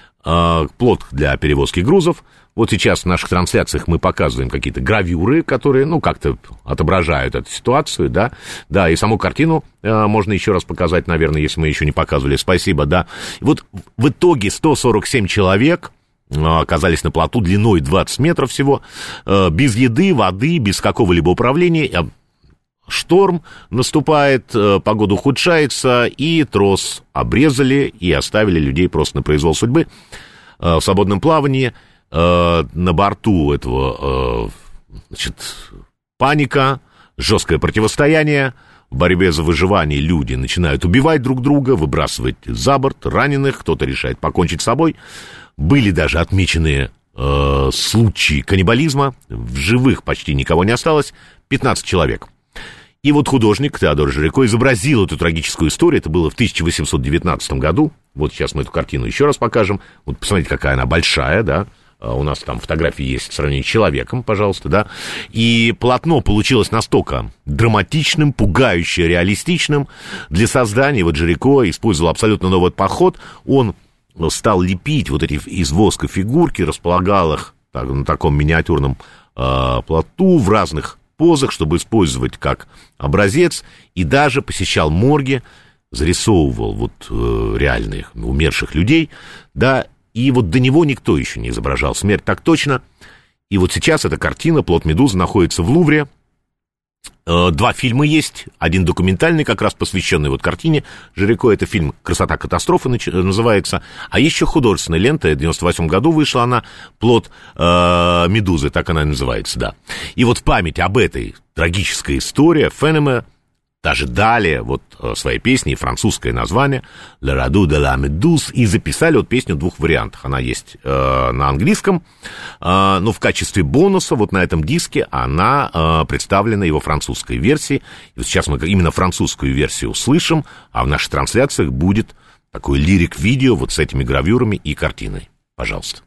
Плот для перевозки грузов. Вот сейчас в наших трансляциях мы показываем какие-то гравюры, которые, ну, как-то отображают эту ситуацию, да. Да, и саму картину можно еще раз показать, наверное, если мы еще не показывали. Спасибо, да. Вот в итоге сто сорок семь человек оказались на плоту длиной двадцать метров всего, без еды, воды, без какого-либо управления. Шторм наступает, погода ухудшается, и трос обрезали и оставили людей просто на произвол судьбы в свободном плавании. На борту этого, значит, паника, жесткое противостояние. В борьбе за выживание люди начинают убивать друг друга, выбрасывать за борт раненых, кто-то решает покончить с собой. Были даже отмечены э, случаи каннибализма, в живых почти никого не осталось, пятнадцать человек. И вот художник Теодор Жирико изобразил эту трагическую историю, это было в тысяча восемьсот девятнадцатом году, вот сейчас мы эту картину еще раз покажем, вот посмотрите, какая она большая, да, у нас там фотографии есть в сравнении с человеком, пожалуйста, да, и полотно получилось настолько драматичным, пугающе реалистичным. Для создания вот Жирико использовал абсолютно новый подход, он стал лепить вот эти из воска фигурки, располагал их так, на таком миниатюрном э, плоту в разных позах, чтобы использовать как образец, и даже посещал морги, зарисовывал вот э, реальных умерших людей, да, и вот до него никто еще не изображал смерть так точно. И вот сейчас эта картина «Плод Медузы» находится в Лувре. Два фильма есть, один документальный, как раз посвященный вот картине Жирико, это фильм «Красота катастрофы» называется, а еще художественная лента, в девяносто восьмом году вышла она, «Плод э, Медузы», так она и называется, да. И вот в память об этой трагической истории Фенеме даже дали вот своей песне французское название «Le radeau de la Méduse» и записали вот песню в двух вариантах. Она есть э, на английском, э, но в качестве бонуса вот на этом диске она э, представлена его французской версией. И вот сейчас мы именно французскую версию услышим, а в наших трансляциях будет такой лирик-видео вот с этими гравюрами и картиной. Пожалуйста.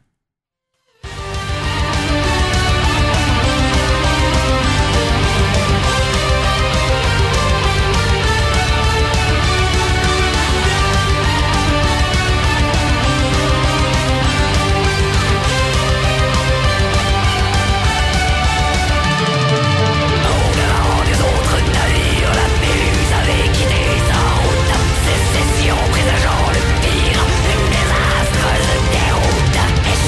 Présageant le pire, une désastreuse déroute.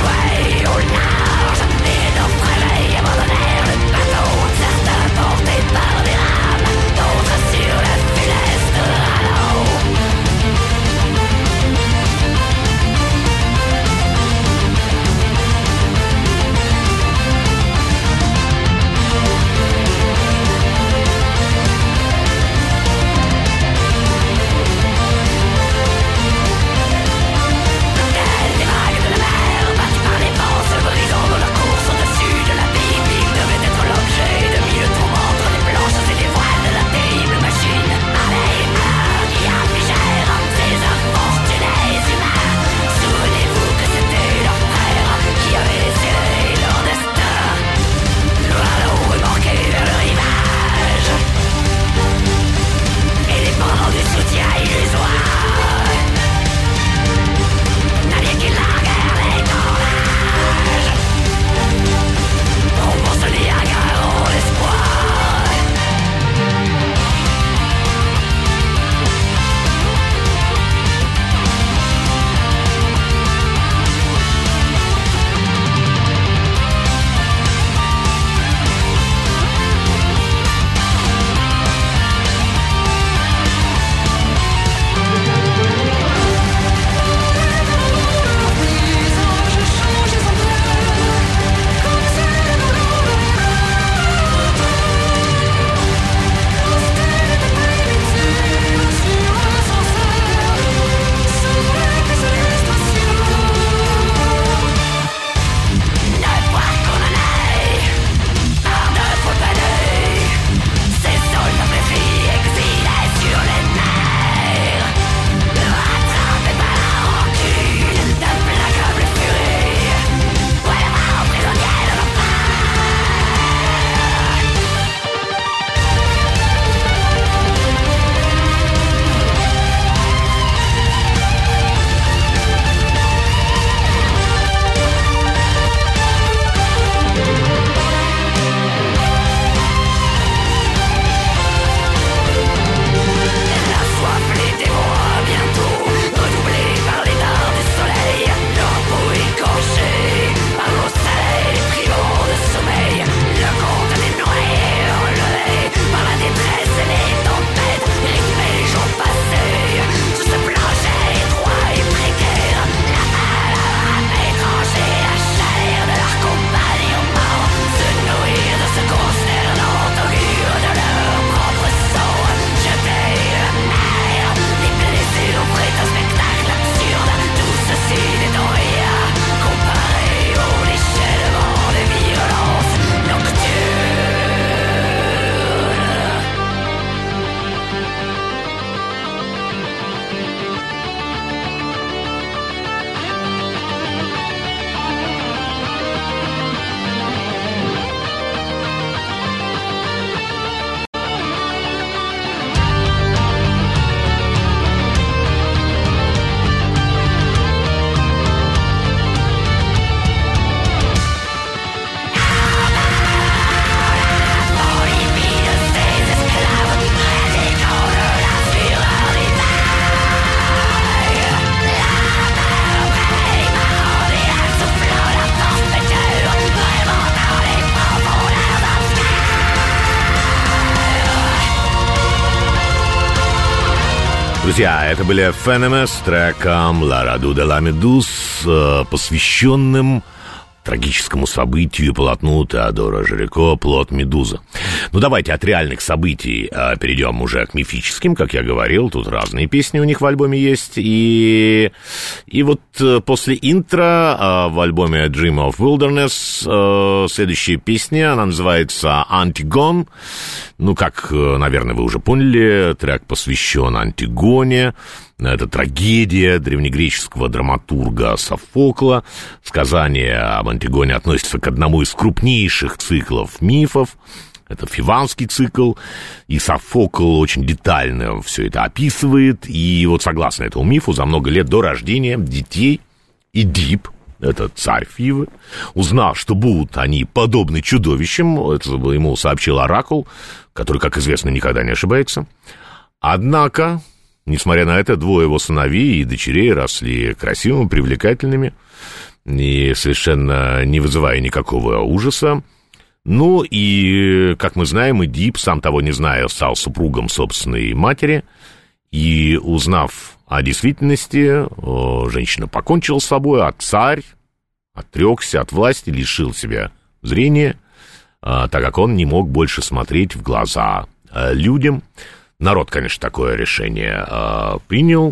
Друзья, это были Фенеме с треком «La Radu de la Méduse», посвященным трагическому событию и полотну Теодора Жирико «Плод Медуза». Ну, давайте от реальных событий а, перейдем уже к мифическим, как я говорил. Тут разные песни у них в альбоме есть. И, и вот после интро а, в альбоме «Dream of Wilderness» а, следующая песня, она называется «Антигон». Ну, как, наверное, вы уже поняли, трек посвящен Антигоне. Это трагедия древнегреческого драматурга Софокла. Сказание об Антигоне относится к одному из крупнейших циклов мифов. Это фиванский цикл, и Софокл очень детально все это описывает. И вот согласно этому мифу, за много лет до рождения детей Эдип, это царь Фивы, узнав, что будут они подобны чудовищам, это ему сообщил оракул, который, как известно, никогда не ошибается. Однако, несмотря на это, двое его сыновей и дочерей росли красивыми, привлекательными и совершенно не вызывая никакого ужаса. Ну и, как мы знаем, Эдип, сам того не зная, стал супругом собственной матери. И, узнав о действительности, женщина покончила с собой, а царь отрекся от власти, лишил себя зрения, так как он не мог больше смотреть в глаза людям. Народ, конечно, такое решение принял,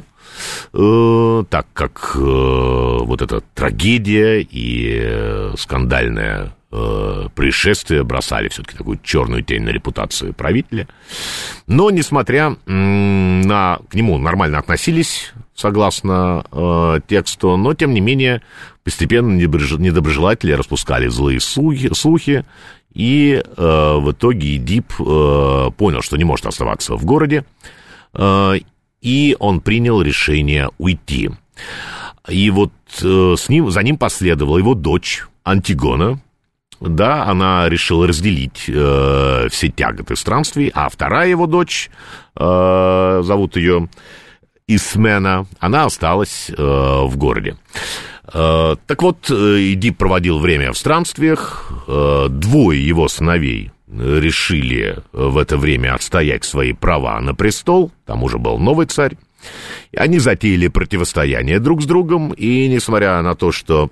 так как вот эта трагедия и скандальная происшествия бросали все-таки такую черную тень на репутацию правителя. Но, несмотря на... К нему нормально относились, согласно э, тексту, но, тем не менее, постепенно недоброжелатели распускали злые слухи, слухи и э, в итоге Эдип э, понял, что не может оставаться в городе, э, и он принял решение уйти. И вот э, с ним, за ним последовала его дочь Антигона. Да, она решила разделить э, все тяготы странствий, а вторая его дочь, э, зовут ее Исмена, она осталась э, в городе. Э, так вот, Эдип проводил время в странствиях, э, двое его сыновей решили в это время отстоять свои права на престол, там уже был новый царь, и они затеяли противостояние друг с другом, и несмотря на то, что...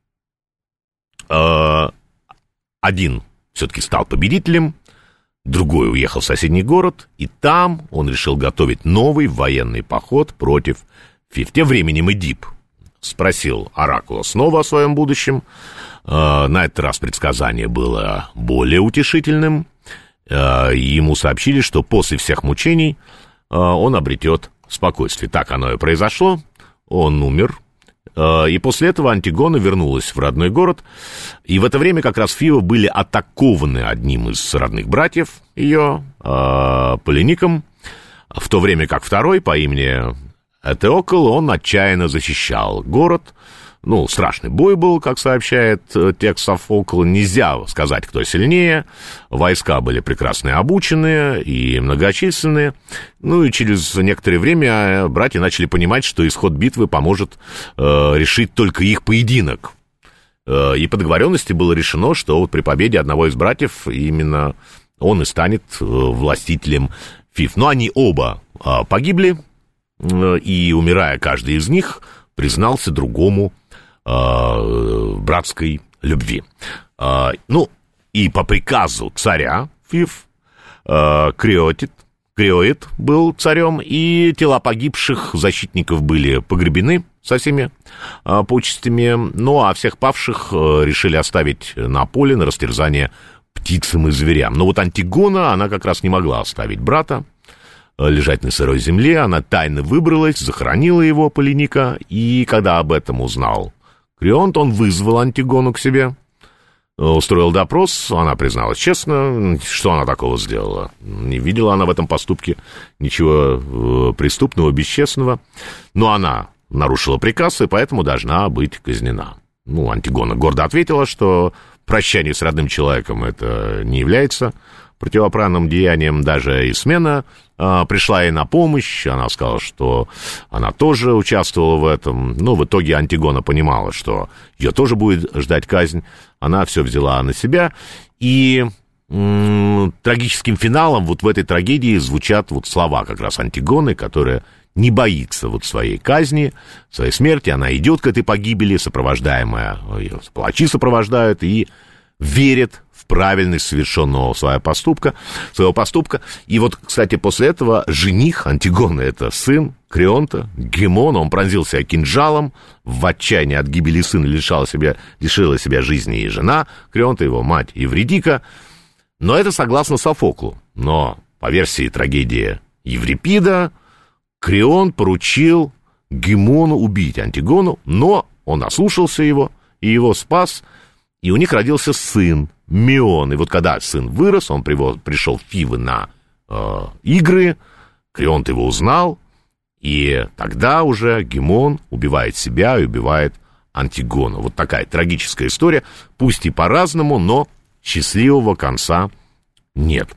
Э, Один все-таки стал победителем, другой уехал в соседний город, и там он решил готовить новый военный поход против Фив. Тем временем Эдип спросил оракула снова о своем будущем. На этот раз предсказание было более утешительным. Ему сообщили, что после всех мучений он обретет спокойствие. Так оно и произошло. Он умер. И после этого Антигона вернулась в родной город, и в это время как раз Фивы были атакованы одним из родных братьев ее, Полиником, в то время как второй по имени Этеокл, он отчаянно защищал город. Ну, страшный бой был, как сообщает текст Софокла, нельзя сказать, кто сильнее. Войска были прекрасно обученные и многочисленные. Ну, и через некоторое время братья начали понимать, что исход битвы поможет э, решить только их поединок. Э, и по договоренности было решено, что вот при победе одного из братьев именно он и станет э, властителем Фив. Но они оба э, погибли, э, и, умирая, каждый из них признался другому братской любви. Ну, и по приказу царя Фив Криотит, Криоид был царем, и тела погибших защитников были погребены со всеми почестями, ну, а всех павших решили оставить на поле на растерзание птицам и зверям. Но вот Антигона, она как раз не могла оставить брата лежать на сырой земле, она тайно выбралась, захоронила его, Полиника, и когда об этом узнал Крионт, он вызвал Антигону к себе, устроил допрос, она призналась честно, что она такого сделала. Не видела она в этом поступке ничего преступного, бесчестного, но она нарушила приказ и поэтому должна быть казнена. Ну, Антигона гордо ответила, что прощание с родным человеком это не является противоправным деянием. Даже Исмена а, пришла ей на помощь, она сказала, что она тоже участвовала в этом, но в итоге Антигона понимала, что ее тоже будет ждать казнь, она все взяла на себя, и м- трагическим финалом вот в этой трагедии звучат вот слова как раз Антигоны, которые не боится вот своей казни, своей смерти. Она идет к этой погибели, сопровождаемая, ее палачи сопровождают, и верит в правильность совершенного своего поступка, своего поступка. И вот, кстати, после этого жених Антигоны, это сын Креонта, Гемон, он пронзил себя кинжалом, в отчаянии от гибели сына лишала себя, лишила себя жизни и жена Креонта, его мать Евридика. Но это согласно Софоклу. Но по версии трагедии Еврипида, Креон поручил Гемону убить Антигону, но он ослушался его, и его спас, и у них родился сын Мион. И вот когда сын вырос, он привез, пришел в Фивы на э, игры, Креонт его узнал, и тогда уже Гемон убивает себя и убивает Антигону. Вот такая трагическая история, пусть и по-разному, но счастливого конца нет.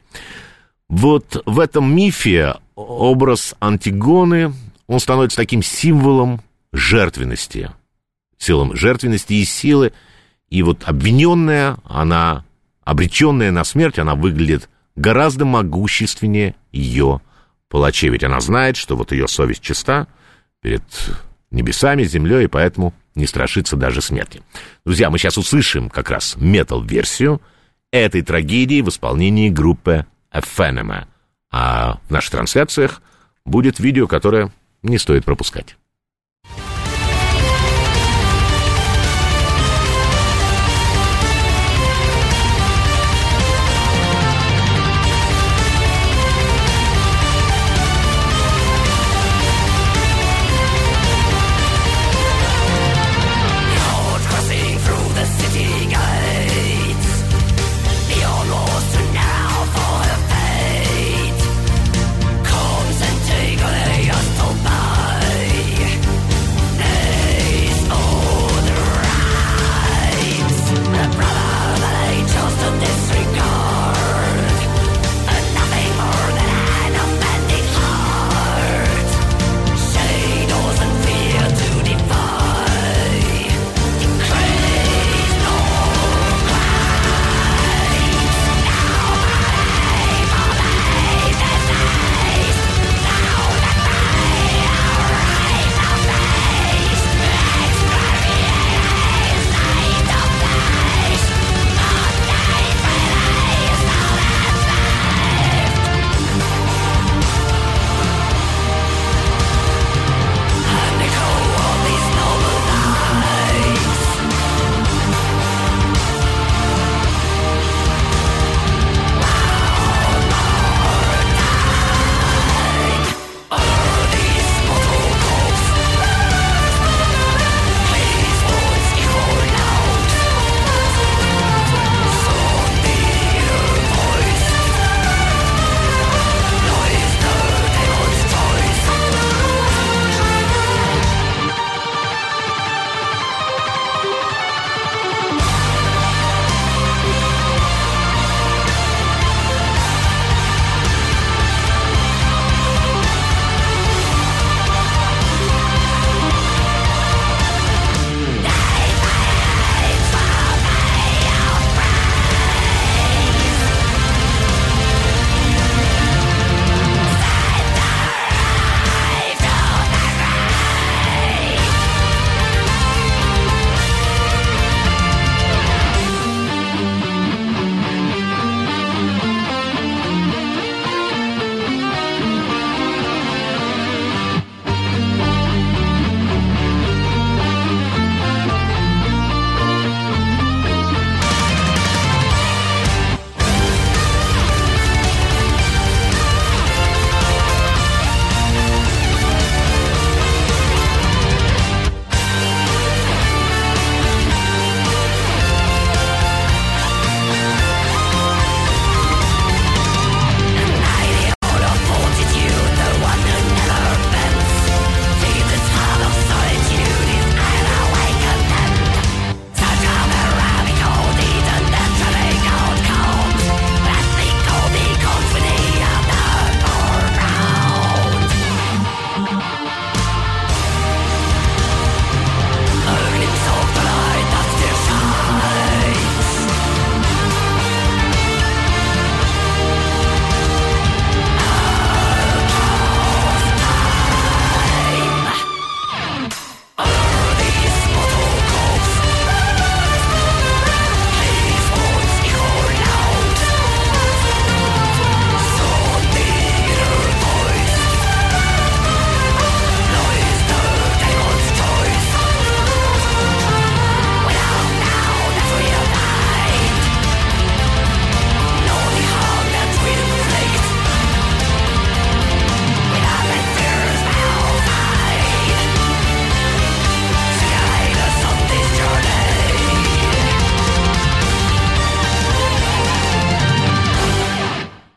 Вот в этом мифе образ Антигоны, он становится таким символом жертвенности, силом жертвенности и силы. И вот обвиненная, она, обреченная на смерть, она выглядит гораздо могущественнее ее палачей. Ведь она знает, что вот ее совесть чиста перед небесами, землей, и поэтому не страшится даже смерти. Друзья, мы сейчас услышим как раз метал-версию этой трагедии в исполнении группы Ephenema. А в наших трансляциях будет видео, которое не стоит пропускать. Comes and take us to buy.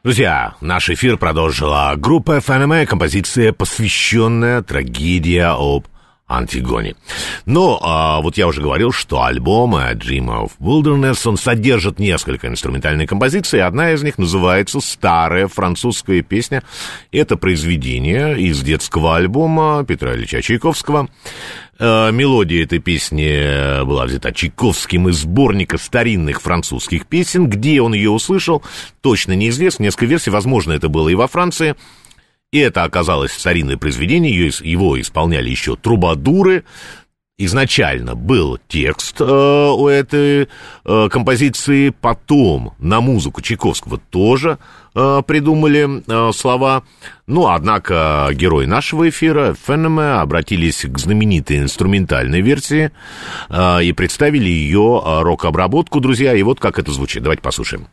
Друзья, наш эфир продолжила группа эф эн эм, композиция, посвященная трагедии об Антигоне. Но а, вот я уже говорил, что альбом Dream of Wilderness, он содержит несколько инструментальных композиций. Одна из них называется «Старая французская песня». Это произведение из детского альбома Петра Ильича Чайковского. Мелодия этой песни была взята Чайковским из сборника старинных французских песен. Где он ее услышал, точно неизвестно. Несколько версий, возможно, это было и во Франции. И это оказалось старинное произведение, его исполняли еще трубадуры. Изначально был текст э, у этой э, композиции, потом на музыку Чайковского тоже э, придумали э, слова. Ну, однако герои нашего эфира, эф эн эм, обратились к знаменитой инструментальной версии э, и представили ее э, рок-обработку, друзья. И вот как это звучит. Давайте послушаем.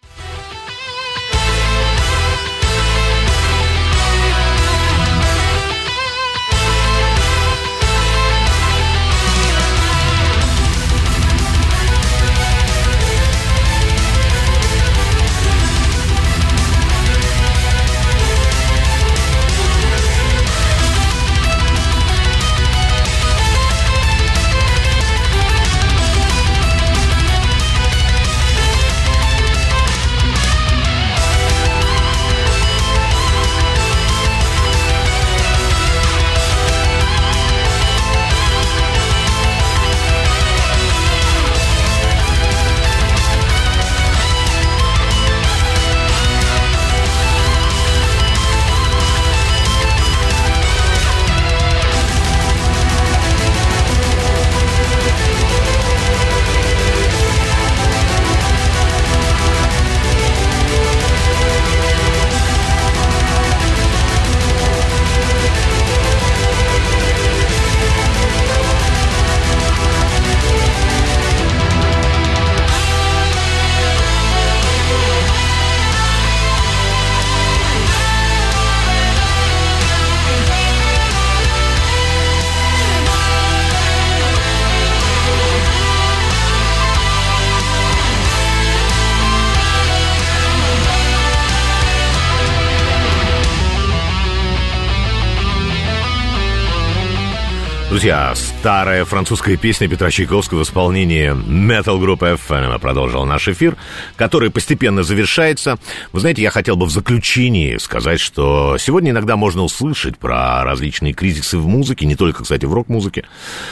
Друзья, старая французская песня Петра Чайковского в исполнении метал-группы эф эн эм продолжила наш эфир, который постепенно завершается. Вы знаете, я хотел бы в заключении сказать, что сегодня иногда можно услышать про различные кризисы в музыке, не только, кстати, в рок-музыке,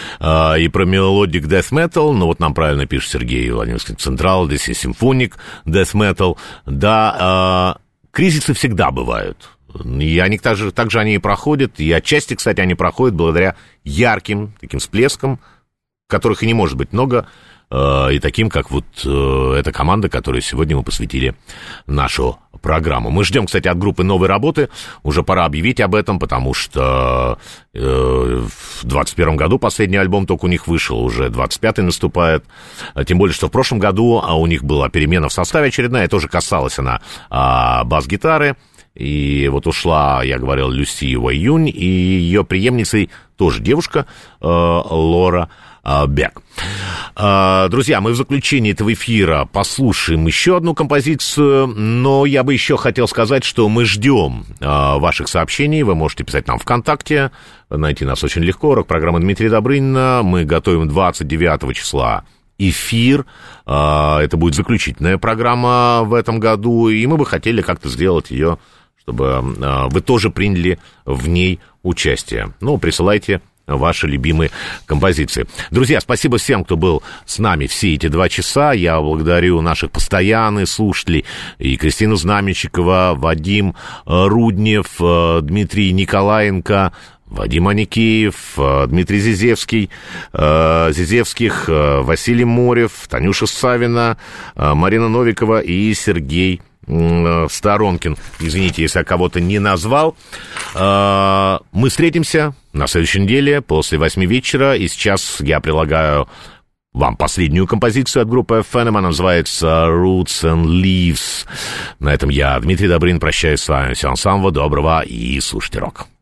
и про мелодик death metal. Но вот нам правильно пишет Сергей Владимировский Централ, здесь и симфоник death metal. Да, кризисы всегда бывают. И они также, также они и проходят, и отчасти, кстати, они проходят благодаря ярким таким всплескам, которых и не может быть много, э, и таким, как вот э, эта команда, которой сегодня мы посвятили нашу программу. Мы ждем, кстати, от группы новой работы, уже пора объявить об этом, потому что э, в двадцать первом году последний альбом только у них вышел, уже двадцать пятый наступает, тем более, что в прошлом году у них была перемена в составе очередная, тоже касалась она э, бас-гитары. И вот ушла, я говорил, Люси Уайюнь, и ее преемницей тоже девушка э, Лора э, Бек. Э, друзья, мы в заключении этого эфира послушаем еще одну композицию, но я бы еще хотел сказать, что мы ждем э, ваших сообщений. Вы можете писать нам ВКонтакте, найти нас очень легко. Рок-программа Дмитрия Добрынина. Мы готовим двадцать девятого числа эфир, это будет заключительная программа в этом году, и мы бы хотели как-то сделать ее, чтобы вы тоже приняли в ней участие. Ну, присылайте ваши любимые композиции. Друзья, спасибо всем, кто был с нами все эти два часа. Я благодарю наших постоянных слушателей, и Кристину Знаменщикова, Вадим Руднев, Дмитрий Николаенко, Вадим Аникеев, Дмитрий Зизевский, Зизевских, Василий Морев, Танюша Савина, Марина Новикова и Сергей Сторонкин. Извините, если я кого-то не назвал. Мы встретимся на следующей неделе после восьми вечера, и сейчас я прилагаю вам последнюю композицию от группы эф эн эм, она называется Roots and Leaves. На этом я, Дмитрий Добрынин, прощаюсь с вами. Всем самого доброго и слушайте рок.